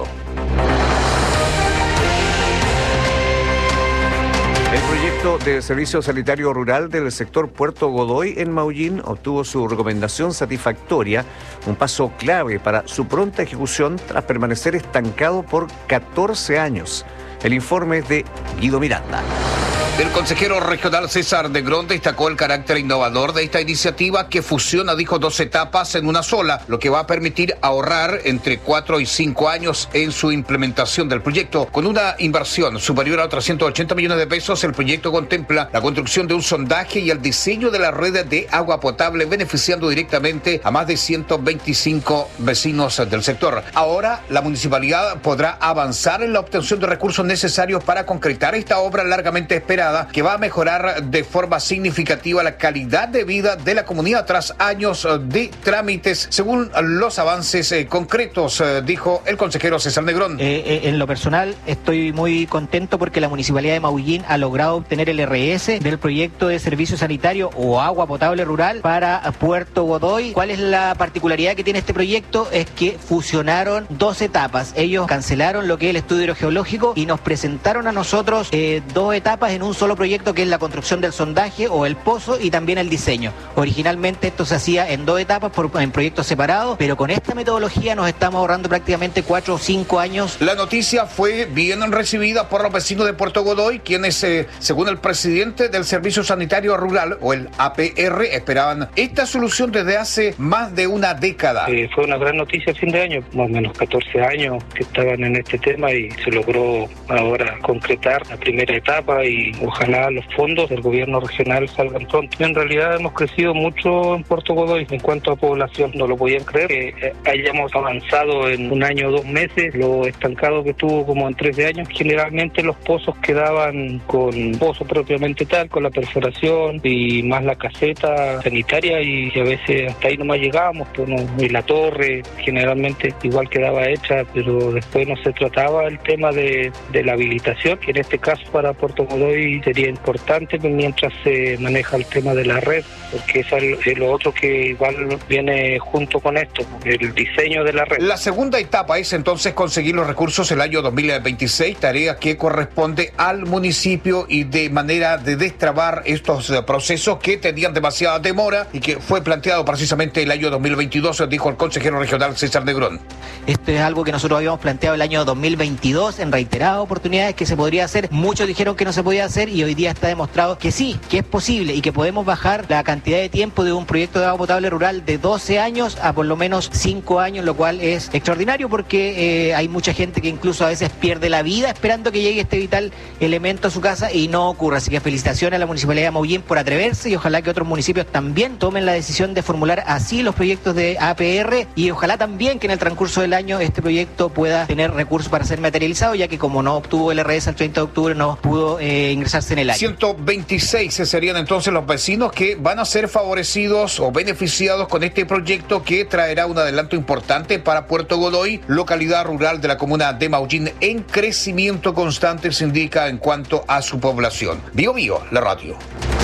El proyecto de servicio sanitario rural del sector Puerto Godoy en Maullín obtuvo su recomendación satisfactoria, un paso clave para su pronta ejecución tras permanecer estancado por catorce años. El informe es de Guido Miranda. El consejero regional César Negrón destacó el carácter innovador de esta iniciativa que fusiona, dijo, dos etapas en una sola, lo que va a permitir ahorrar entre cuatro y cinco años en su implementación del proyecto. Con una inversión superior a trescientos ochenta millones de pesos, el proyecto contempla la construcción de un sondaje y el diseño de la red de agua potable, beneficiando directamente a más de ciento veinticinco vecinos del sector. Ahora, la municipalidad podrá avanzar en la obtención de recursos necesarios para concretar esta obra largamente esperada, que va a mejorar de forma significativa la calidad de vida de la comunidad tras años de trámites, según los avances eh, concretos, eh, dijo el consejero César Negrón. Eh, eh, en lo personal, estoy muy contento porque la Municipalidad de Maullín ha logrado obtener el R S del proyecto de servicio sanitario o agua potable rural para Puerto Godoy. ¿Cuál es la particularidad que tiene este proyecto? Es que fusionaron dos etapas. Ellos cancelaron lo que es el estudio hidrogeológico y nos presentaron a nosotros eh, dos etapas en un solo proyecto, que es la construcción del sondaje o el pozo y también el diseño. Originalmente esto se hacía en dos etapas, por, en proyectos separados, pero con esta metodología nos estamos ahorrando prácticamente cuatro o cinco años. La noticia fue bien recibida por los vecinos de Puerto Godoy, quienes, eh, según el presidente del Servicio Sanitario Rural, o el A P R, esperaban esta solución desde hace más de una década. Eh, fue una gran noticia el fin de año, más o menos catorce años que estaban en este tema y se logró ahora concretar la primera etapa y ojalá los fondos del gobierno regional salgan pronto. En realidad hemos crecido mucho en Puerto Godoy en cuanto a población, no lo podían creer, que eh, hayamos avanzado en un año o dos meses, lo estancado que tuvo como en trece años. Generalmente los pozos quedaban con pozo propiamente tal, con la perforación y más la caseta sanitaria y a veces hasta ahí nomás llegábamos, pues no, y la torre generalmente igual quedaba hecha, pero después no se trataba el tema de, de la habilitación, que en este caso para Puerto Godoy sería importante mientras se maneja el tema de la red, porque eso es lo otro que igual viene junto con esto, el diseño de la red. La segunda etapa es entonces conseguir los recursos el año dos mil veintiséis, tarea que corresponde al municipio y de manera de destrabar estos procesos que tenían demasiada demora y que fue planteado precisamente el año dos mil veintidós, dijo el consejero regional César Negrón. Esto es algo que nosotros habíamos planteado el año dos mil veintidós en reiteradas oportunidades que se podría hacer. Muchos dijeron que no se podía hacer y hoy día está demostrado que sí, que es posible y que podemos bajar la cantidad de tiempo de un proyecto de agua potable rural de doce años a por lo menos cinco años, lo cual es extraordinario porque eh, hay mucha gente que incluso a veces pierde la vida esperando que llegue este vital elemento a su casa y no ocurre. Así que felicitaciones a la Municipalidad de Maullín por atreverse y ojalá que otros municipios también tomen la decisión de formular así los proyectos de A P R y ojalá también que en el transcurso del año este proyecto pueda tener recursos para ser materializado, ya que como no obtuvo el R S el treinta de octubre no pudo eh, ingresarse en el año. ciento veintiséis serían entonces los vecinos que van a ser favorecidos o beneficiados con este proyecto que traerá un adelanto importante para Puerto Godoy, localidad rural de la comuna de Maullín en crecimiento constante, se indica en cuanto a su población. Bio Bio, la radio.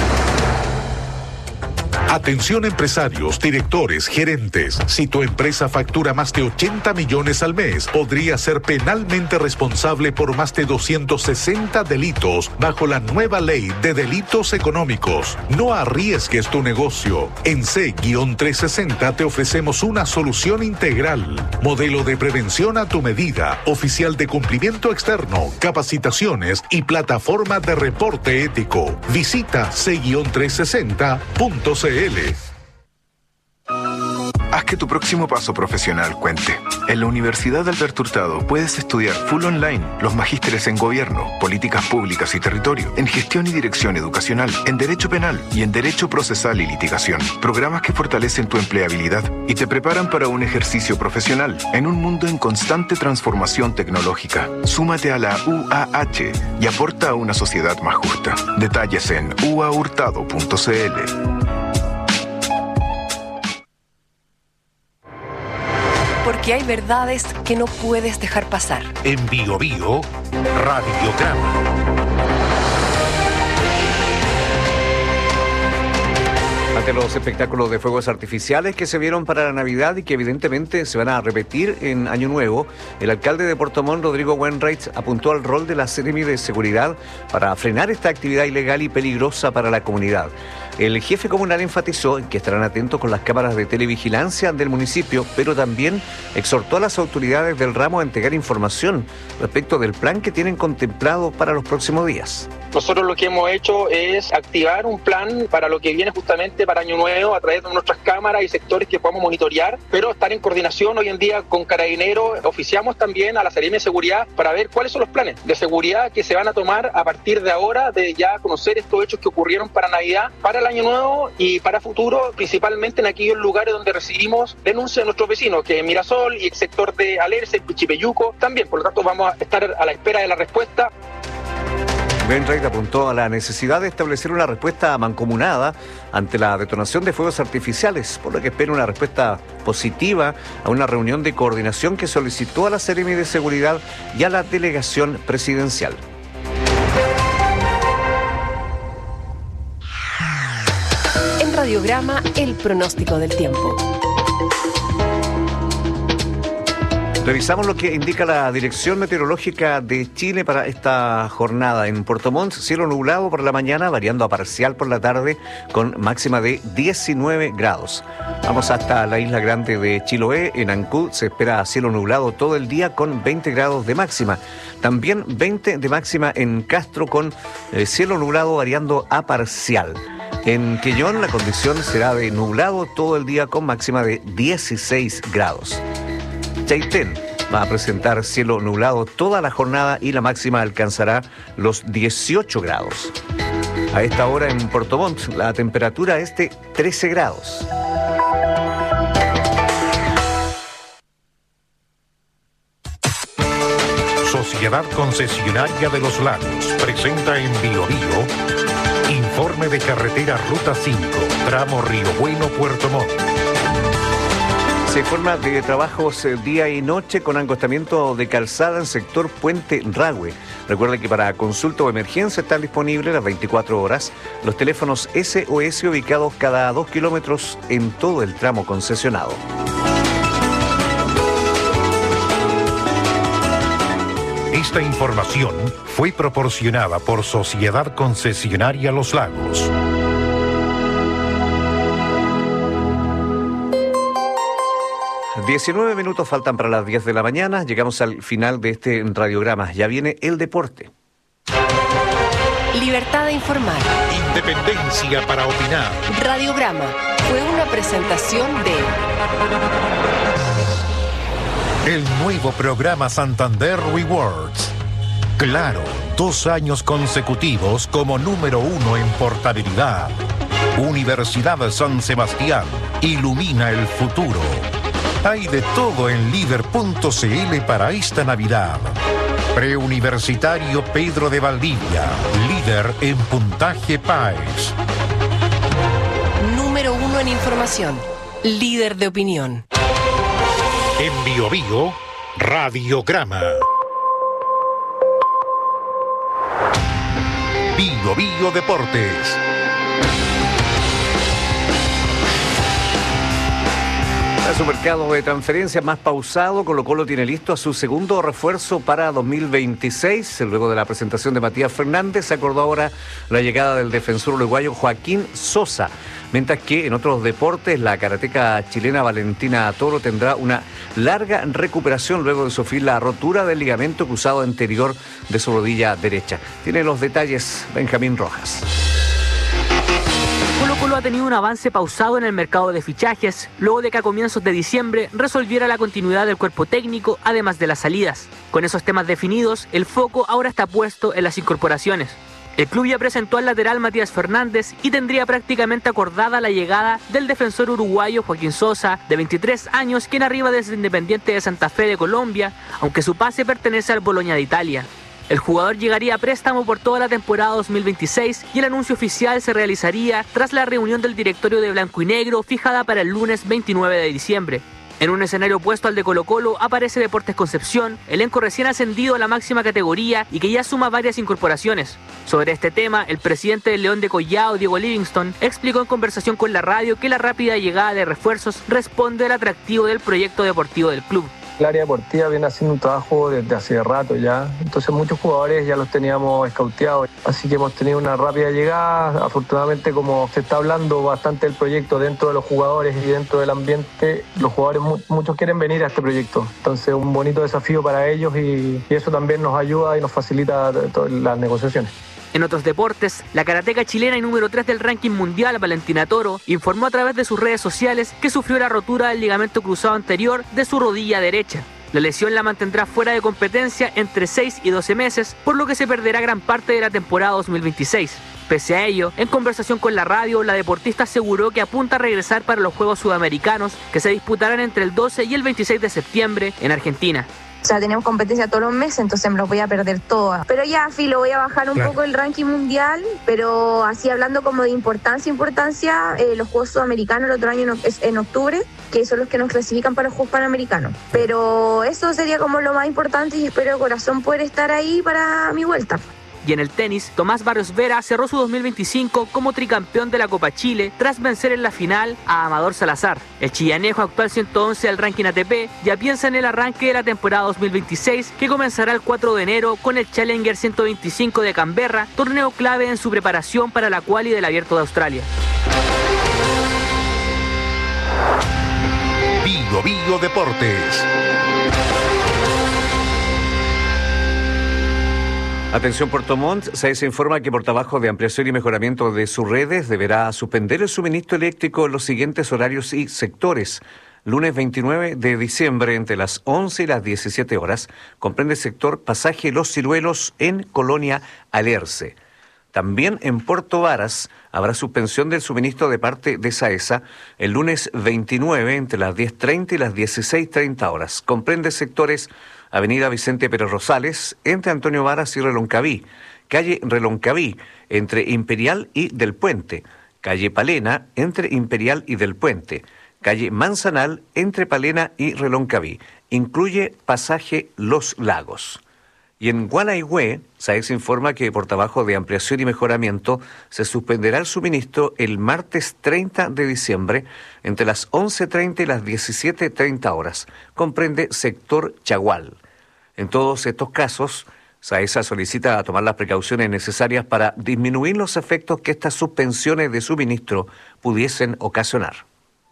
Atención empresarios, directores, gerentes. Si tu empresa factura más de ochenta millones al mes, podría ser penalmente responsable por más de doscientos sesenta delitos bajo la nueva ley de delitos económicos. No arriesgues tu negocio. En C trescientos sesenta te ofrecemos una solución integral. Modelo de prevención a tu medida, oficial de cumplimiento externo, capacitaciones y plataforma de reporte ético. Visita C trescientos sesenta punto c l. Haz que tu próximo paso profesional cuente. En la Universidad Alberto Hurtado puedes estudiar full online los magísteres en Gobierno, Políticas Públicas y Territorio, en Gestión y Dirección Educacional, en Derecho Penal y en Derecho Procesal y Litigación. Programas que fortalecen tu empleabilidad y te preparan para un ejercicio profesional en un mundo en constante transformación tecnológica. Súmate a la U A H y aporta a una sociedad más justa. Detalles en u a hurtado punto c l. Porque hay verdades que no puedes dejar pasar. En Bio Bio, Radiograma. Ante los espectáculos de fuegos artificiales que se vieron para la Navidad y que evidentemente se van a repetir en Año Nuevo, el alcalde de Puerto Montt, Rodrigo Wainwright, apuntó al rol de la Seremi de Seguridad para frenar esta actividad ilegal y peligrosa para la comunidad. El jefe comunal enfatizó en que estarán atentos con las cámaras de televigilancia del municipio, pero también exhortó a las autoridades del ramo a entregar información respecto del plan que tienen contemplado para los próximos días. Nosotros lo que hemos hecho es activar un plan para lo que viene justamente para Año Nuevo a través de nuestras cámaras y sectores que podamos monitorear, pero estar en coordinación hoy en día con Carabineros. Oficiamos también a la Seremi de Seguridad para ver cuáles son los planes de seguridad que se van a tomar a partir de ahora, de ya conocer estos hechos que ocurrieron para Navidad, para el Año Nuevo y para futuro, principalmente en aquellos lugares donde recibimos denuncias de nuestros vecinos, que es Mirasol y el sector de Alerce, Pichipeyuco también. Por lo tanto, vamos a estar a la espera de la respuesta. Wainwright apuntó a la necesidad de establecer una respuesta mancomunada ante la detonación de fuegos artificiales, por lo que espera una respuesta positiva a una reunión de coordinación que solicitó a la Seremi de Seguridad y a la delegación presidencial. En Radiograma, el pronóstico del tiempo. Revisamos lo que indica la Dirección Meteorológica de Chile para esta jornada. En Puerto Montt, cielo nublado por la mañana, variando a parcial por la tarde, con máxima de diecinueve grados. Vamos hasta la isla grande de Chiloé. En Ancud se espera cielo nublado todo el día con veinte grados de máxima. También veinte de máxima en Castro, con eh, cielo nublado variando a parcial. En Quellón la condición será de nublado todo el día con máxima de dieciséis grados. Chaitén va a presentar cielo nublado toda la jornada y la máxima alcanzará los dieciocho grados. A esta hora en Puerto Montt la temperatura es de trece grados. Sociedad Concesionaria de los Lagos presenta en Bio Bio informe de carretera Ruta cinco, tramo Río Bueno, Puerto Montt. Se informa de trabajos día y noche con acostamiento de calzada en sector Puente Ragüe. Recuerda que para consulta o emergencia están disponibles las veinticuatro horas los teléfonos S O S ubicados cada dos kilómetros en todo el tramo concesionado. Esta información fue proporcionada por Sociedad Concesionaria Los Lagos. diecinueve minutos faltan para las diez de la mañana. Llegamos al final de este radiograma. Ya viene el deporte. Libertad de informar. Independencia para opinar. Radiograma fue una presentación de... El nuevo programa Santander Rewards. Claro, dos años consecutivos como número uno en portabilidad. Universidad San Sebastián. Ilumina el futuro. Hay de todo en líder punto c l para esta Navidad. Preuniversitario Pedro de Valdivia, líder en puntaje P A E S. Número uno en información, líder de opinión. En Bio Bio, Radiograma. Bio Bio Deportes. El supermercado de transferencias más pausado, Colo-Colo tiene listo a su segundo refuerzo para dos mil veintiséis. Luego de la presentación de Matías Fernández, se acordó ahora la llegada del defensor uruguayo Joaquín Sosa. Mientras que en otros deportes, la karateca chilena Valentina Toro tendrá una larga recuperación luego de sufrir la rotura del ligamento cruzado anterior de su rodilla derecha. Tiene los detalles Benjamín Rojas. Colo-Colo Colo-Colo ha tenido un avance pausado en el mercado de fichajes, luego de que a comienzos de diciembre resolviera la continuidad del cuerpo técnico, además de las salidas. Con esos temas definidos, el foco ahora está puesto en las incorporaciones. El club ya presentó al lateral Matías Fernández y tendría prácticamente acordada la llegada del defensor uruguayo Joaquín Sosa, de veintitrés años, quien arriba desde Independiente de Santa Fe de Colombia, aunque su pase pertenece al Bologna de Italia. El jugador llegaría a préstamo por toda la temporada dos mil veintiséis y el anuncio oficial se realizaría tras la reunión del directorio de Blanco y Negro fijada para el lunes veintinueve de diciembre. En un escenario opuesto al de Colo-Colo aparece Deportes Concepción, elenco recién ascendido a la máxima categoría y que ya suma varias incorporaciones. Sobre este tema, el presidente del León de Collao, Diego Livingston, explicó en conversación con la radio que la rápida llegada de refuerzos responde al atractivo del proyecto deportivo del club. El área deportiva viene haciendo un trabajo desde hace rato ya, entonces muchos jugadores ya los teníamos escauteados, así que hemos tenido una rápida llegada. Afortunadamente, como se está hablando bastante del proyecto dentro de los jugadores y dentro del ambiente, los jugadores muchos quieren venir a este proyecto, entonces un bonito desafío para ellos y, y eso también nos ayuda y nos facilita las negociaciones. En otros deportes, la karateca chilena y número tres del ranking mundial, Valentina Toro, informó a través de sus redes sociales que sufrió la rotura del ligamento cruzado anterior de su rodilla derecha. La lesión la mantendrá fuera de competencia entre seis y doce meses, por lo que se perderá gran parte de la temporada dos mil veintiséis. Pese a ello, en conversación con la radio, la deportista aseguró que apunta a regresar para los Juegos Sudamericanos, que se disputarán entre el doce y el veintiséis de septiembre en Argentina. O sea, tenemos competencia todos los meses, entonces me los voy a perder todas. Pero ya, filo, voy a bajar un claro. poco el ranking mundial, pero así hablando como de importancia, importancia, eh, los Juegos Sudamericanos el otro año es en octubre, que son los que nos clasifican para los Juegos Panamericanos. Pero eso sería como lo más importante y espero de corazón poder estar ahí para mi vuelta. Y en el tenis, Tomás Barrios Vera cerró su dos mil veinticinco como tricampeón de la Copa Chile tras vencer en la final a Amador Salazar. El chillanejo, actual ciento once del ranking A T P, ya piensa en el arranque de la temporada dos mil veintiséis, que comenzará el cuatro de enero con el Challenger ciento veinticinco de Canberra, torneo clave en su preparación para la quali del Abierto de Australia. Bio Bio Deportes. Atención Puerto Montt, se informa que por trabajo de ampliación y mejoramiento de sus redes deberá suspender el suministro eléctrico en los siguientes horarios y sectores. Lunes veintinueve de diciembre entre las once y las diecisiete horas, comprende el sector Pasaje Los Ciruelos en Colonia Alerce. También en Puerto Varas habrá suspensión del suministro de parte de SAESA el lunes veintinueve entre las diez treinta y las dieciséis treinta horas. Comprende sectores Avenida Vicente Pérez Rosales, entre Antonio Varas y Reloncaví, calle Reloncaví, entre Imperial y Del Puente, calle Palena, entre Imperial y Del Puente, calle Manzanal, entre Palena y Reloncaví. Incluye pasaje Los Lagos. Y en Guanaigüe, SAES informa que por trabajo de ampliación y mejoramiento se suspenderá el suministro el martes treinta de diciembre entre las once treinta y las diecisiete treinta horas. Comprende sector Chagual. En todos estos casos, SAESA solicita tomar las precauciones necesarias para disminuir los efectos que estas suspensiones de suministro pudiesen ocasionar.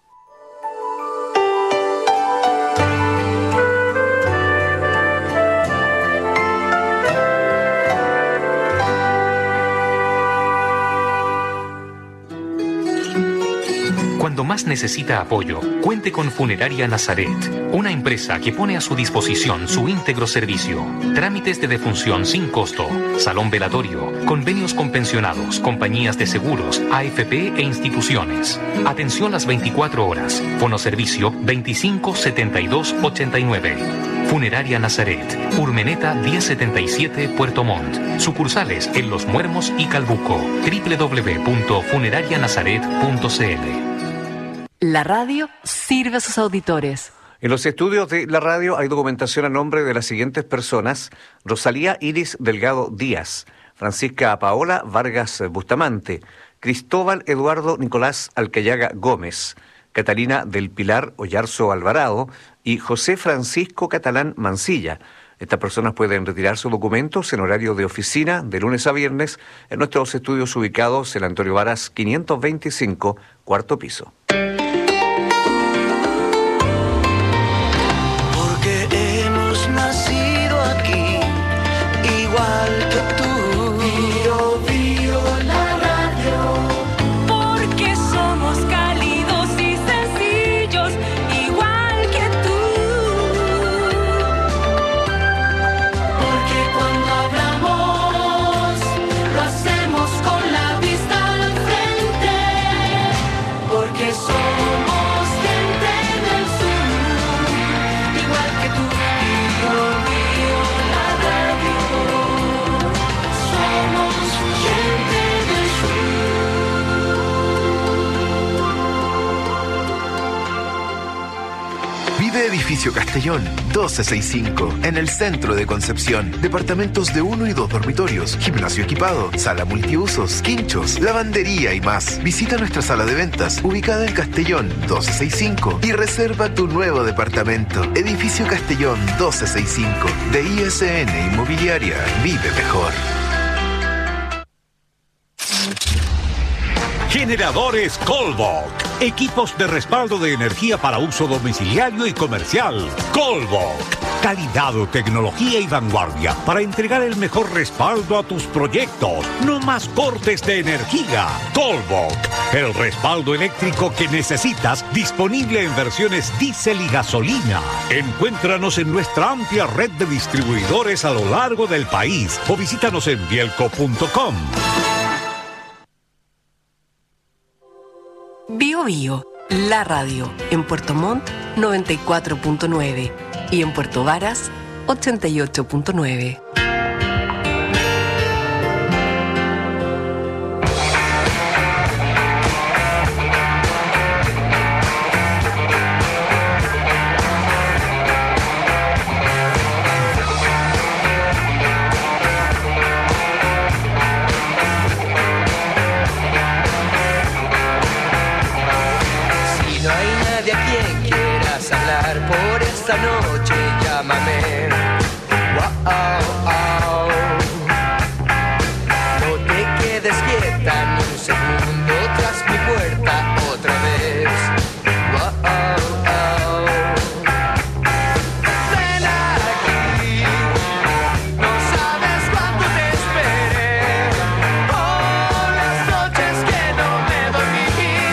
Cuando más necesita apoyo, cuente con Funeraria Nazaret, una empresa que pone a su disposición su íntegro servicio. Trámites de defunción sin costo, salón velatorio, convenios con pensionados, compañías de seguros, A F P e instituciones. Atención las veinticuatro horas. Fonoservicio veinticinco setenta y dos ochenta y nueve. Funeraria Nazaret, Urmeneta diez setenta y siete, Puerto Montt. Sucursales en Los Muermos y Calbuco. doble u doble u doble u punto funeraria nazaret punto c l. La radio sirve a sus auditores. En los estudios de la radio hay documentación a nombre de las siguientes personas: Rosalía Iris Delgado Díaz, Francisca Paola Vargas Bustamante, Cristóbal Eduardo Nicolás Alcayaga Gómez, Catalina del Pilar Ollarzo Alvarado y José Francisco Catalán Mancilla. Estas personas pueden retirar sus documentos en horario de oficina de lunes a viernes en nuestros estudios ubicados en Antonio Varas quinientos veinticinco, cuarto piso. Nacido aquí, igual que tú. Bio, bio, la radio. Porque somos Vive Edificio Castellón, doce sesenta y cinco, en el centro de Concepción. Departamentos de uno y dos dormitorios, gimnasio equipado, sala multiusos, quinchos, lavandería y más. Visita nuestra sala de ventas, ubicada en Castellón, doce sesenta y cinco, y reserva tu nuevo departamento. Edificio Castellón, doce sesenta y cinco, de I S N Inmobiliaria. Vive mejor. Generadores Colbok. Equipos de respaldo de energía para uso domiciliario y comercial. Colbok. Calidad, tecnología y vanguardia para entregar el mejor respaldo a tus proyectos. No más cortes de energía. Colbok. El respaldo eléctrico que necesitas, disponible en versiones diésel y gasolina. Encuéntranos en nuestra amplia red de distribuidores a lo largo del país o visítanos en bielco punto com. Bio Bio, la radio, en Puerto Montt noventa y cuatro punto nueve y en Puerto Varas ochenta y ocho punto nueve. Por esta noche llámame. Wow, wow. No te quedes quieta ni un segundo tras mi puerta otra vez. Wow, wow. Ven aquí, no sabes cuánto te esperé. Oh, las noches que no me dormí.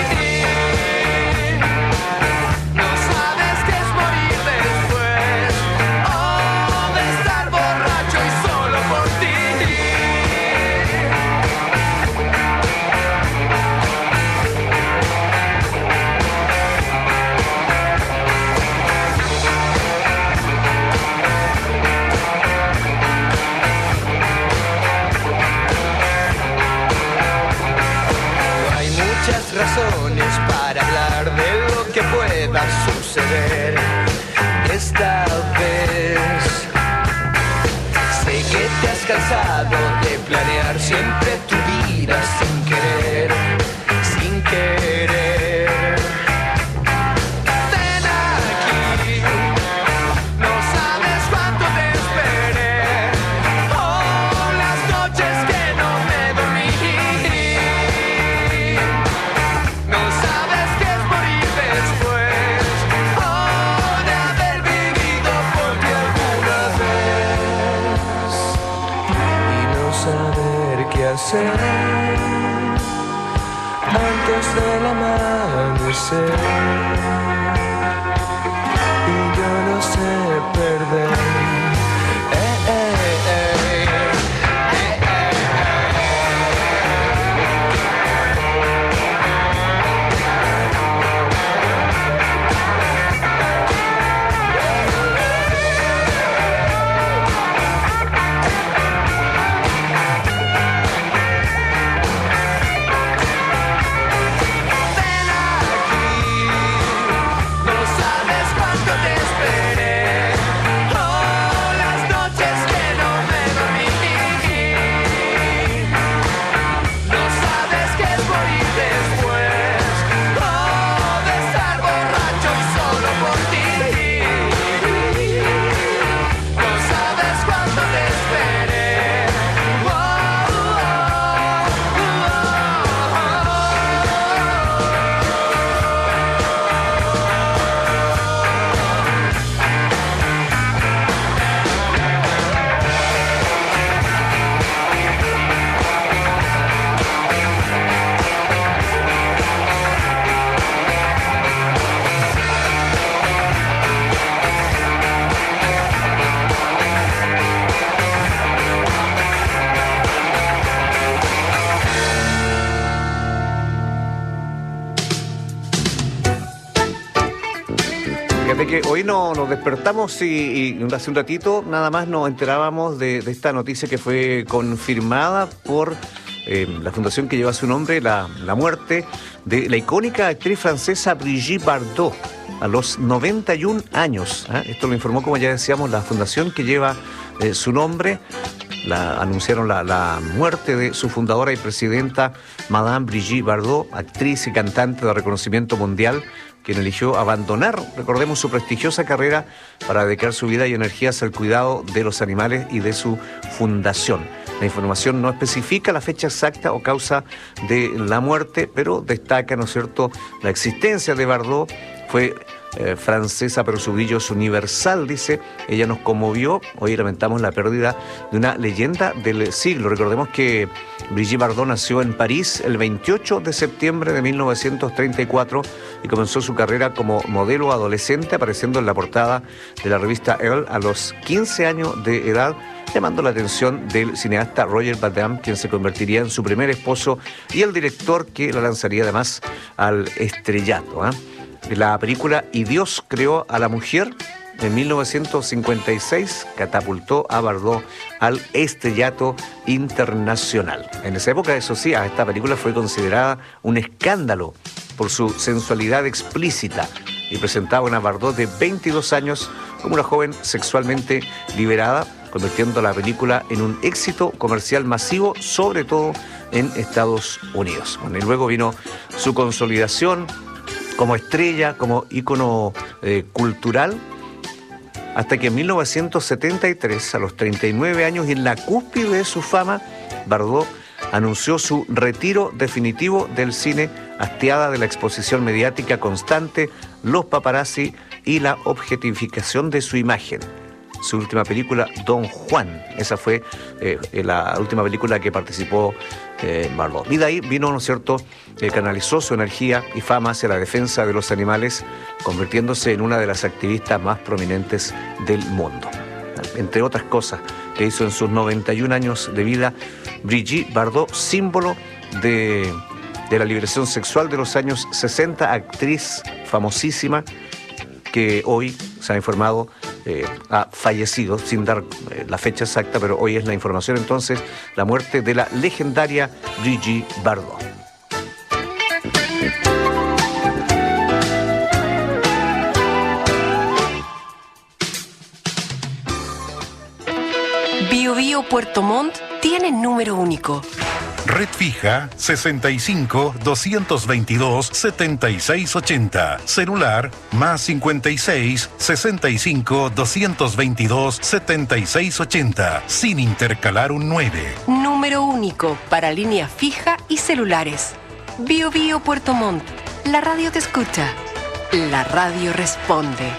Razones para hablar de lo que pueda suceder esta vez. Sé que te has cansado de planear siempre tu vida sin querer, sin querer. Ven aquí, no sabes cuánto te esperé. Oh, las noches que no me dormí. Hacer antes del amanecer y yo no sé perder. Eh, eh, eh. Eh, eh, Que hoy no, nos despertamos y, y hace un ratito nada más nos enterábamos de, de esta noticia que fue confirmada por eh, la fundación que lleva su nombre, la, la muerte de la icónica actriz francesa Brigitte Bardot. a los noventa y un años. ¿eh? Esto lo informó, como ya decíamos, la fundación que lleva eh, su nombre. La, anunciaron la, la muerte de su fundadora y presidenta, Madame Brigitte Bardot, actriz y cantante de reconocimiento mundial, quien eligió abandonar, recordemos, su prestigiosa carrera para dedicar su vida y energías al cuidado de los animales y de su fundación. La información no especifica la fecha exacta o causa de la muerte, pero destaca, ¿no es cierto?, la existencia de Bardot. Fue eh, francesa, pero su brillo es universal, dice. Ella nos conmovió. Hoy lamentamos la pérdida de una leyenda del siglo. Recordemos que Brigitte Bardot nació en París el veintiocho de septiembre de mil novecientos treinta y cuatro y comenzó su carrera como modelo adolescente, apareciendo en la portada de la revista Elle a los quince años de edad, llamando la atención del cineasta Roger Vadim, quien se convertiría en su primer esposo y el director que la lanzaría además al estrellato. ¿eh? La película Y Dios creó a la mujer, en mil novecientos cincuenta y seis, catapultó a Bardot al estrellato internacional. En esa época, eso sí, esta película fue considerada un escándalo por su sensualidad explícita y presentaba a una Bardot de veintidós años como una joven sexualmente liberada, convirtiendo la película en un éxito comercial masivo, sobre todo en Estados Unidos. Bueno, y luego vino su consolidación como estrella, como ícono eh, cultural, hasta que en mil novecientos setenta y tres, a los treinta y nueve años y en la cúspide de su fama, Bardot anunció su retiro definitivo del cine, hastiada de la exposición mediática constante, los paparazzi y la objetificación de su imagen. Su última película, Don Juan, esa fue eh, la última película que participó eh, Bardot. Y de ahí vino, ¿no es cierto?, eh, canalizó su energía y fama hacia la defensa de los animales, convirtiéndose en una de las activistas más prominentes del mundo. Entre otras cosas que hizo en sus noventa y un años de vida, Brigitte Bardot, símbolo de, de la liberación sexual de los años sesenta, actriz famosísima que hoy se ha informado eh, ha fallecido, sin dar eh, la fecha exacta, pero hoy es la información entonces, la muerte de la legendaria Brigitte Bardot. Bio Bio Puerto Montt tiene número único. Red fija sesenta y cinco, doscientos veintidós, setenta y seis ochenta. Celular más cincuenta y seis, sesenta y cinco, doscientos veintidós, setenta y seis ochenta. Sin intercalar un nueve. Número único para línea fija y celulares. Bio Bio Puerto Montt. La radio te escucha. La radio responde.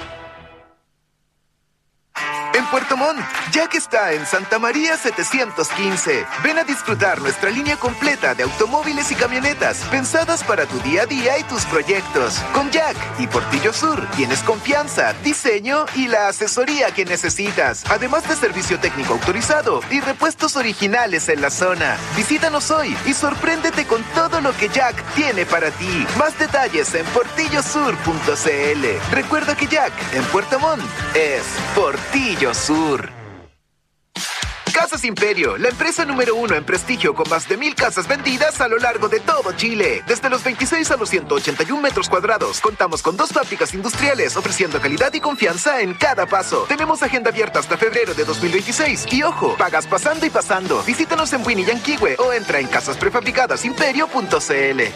En Puerto Montt, Jack está en Santa María setecientos quince. Ven a disfrutar nuestra línea completa de automóviles y camionetas pensadas para tu día a día y tus proyectos. Con Jack y Portillo Sur tienes confianza, diseño y la asesoría que necesitas, además de servicio técnico autorizado y repuestos originales en la zona. Visítanos hoy y sorpréndete con todo lo que Jack tiene para ti. Más detalles en portillo sur punto c l. Recuerda que Jack en Puerto Montt es Portillo Sur. Casas Imperio, la empresa número uno en prestigio con más de mil casas vendidas a lo largo de todo Chile. Desde los veintiséis a los ciento ochenta y uno metros cuadrados, contamos con dos fábricas industriales ofreciendo calidad y confianza en cada paso. Tenemos agenda abierta hasta febrero de dos mil veintiséis y ojo, pagas pasando y pasando. Visítanos en Winnie Yanquihue o entra en casas prefabricadas imperio punto c l.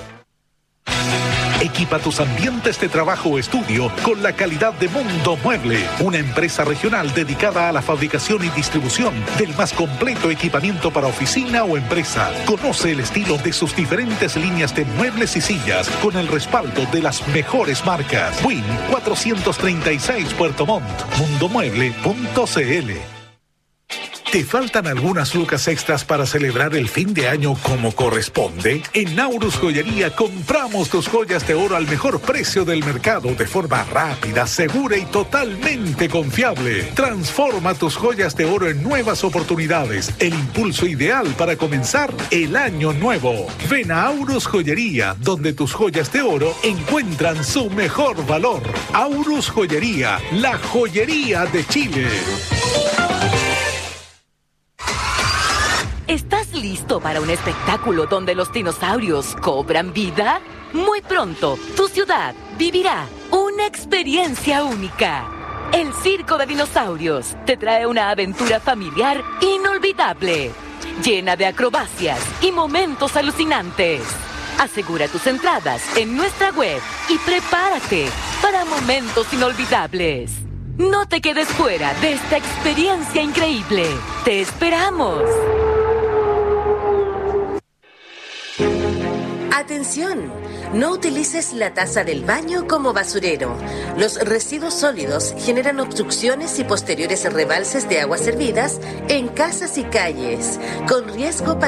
Equipa tus ambientes de trabajo o estudio con la calidad de Mundo Mueble, una empresa regional dedicada a la fabricación y distribución del más completo equipamiento para oficina o empresa. Conoce el estilo de sus diferentes líneas de muebles y sillas con el respaldo de las mejores marcas. Win cuatrocientos treinta y seis Puerto Montt, mundo mueble punto c l. ¿Te faltan algunas lucas extras para celebrar el fin de año como corresponde? En Aurus Joyería compramos tus joyas de oro al mejor precio del mercado de forma rápida, segura y totalmente confiable. Transforma tus joyas de oro en nuevas oportunidades, el impulso ideal para comenzar el año nuevo. Ven a Aurus Joyería, donde tus joyas de oro encuentran su mejor valor. Aurus Joyería, la joyería de Chile. ¿Estás listo para un espectáculo donde los dinosaurios cobran vida? Muy pronto, tu ciudad vivirá un una experiencia única. El Circo de Dinosaurios te trae una aventura familiar inolvidable, llena de acrobacias y momentos alucinantes. Asegura tus entradas en nuestra web y prepárate para momentos inolvidables. No te quedes fuera de esta experiencia increíble. ¡Te esperamos! Atención, no utilices la taza del baño como basurero. Los residuos sólidos generan obstrucciones y posteriores rebalses de aguas servidas en casas y calles, con riesgo para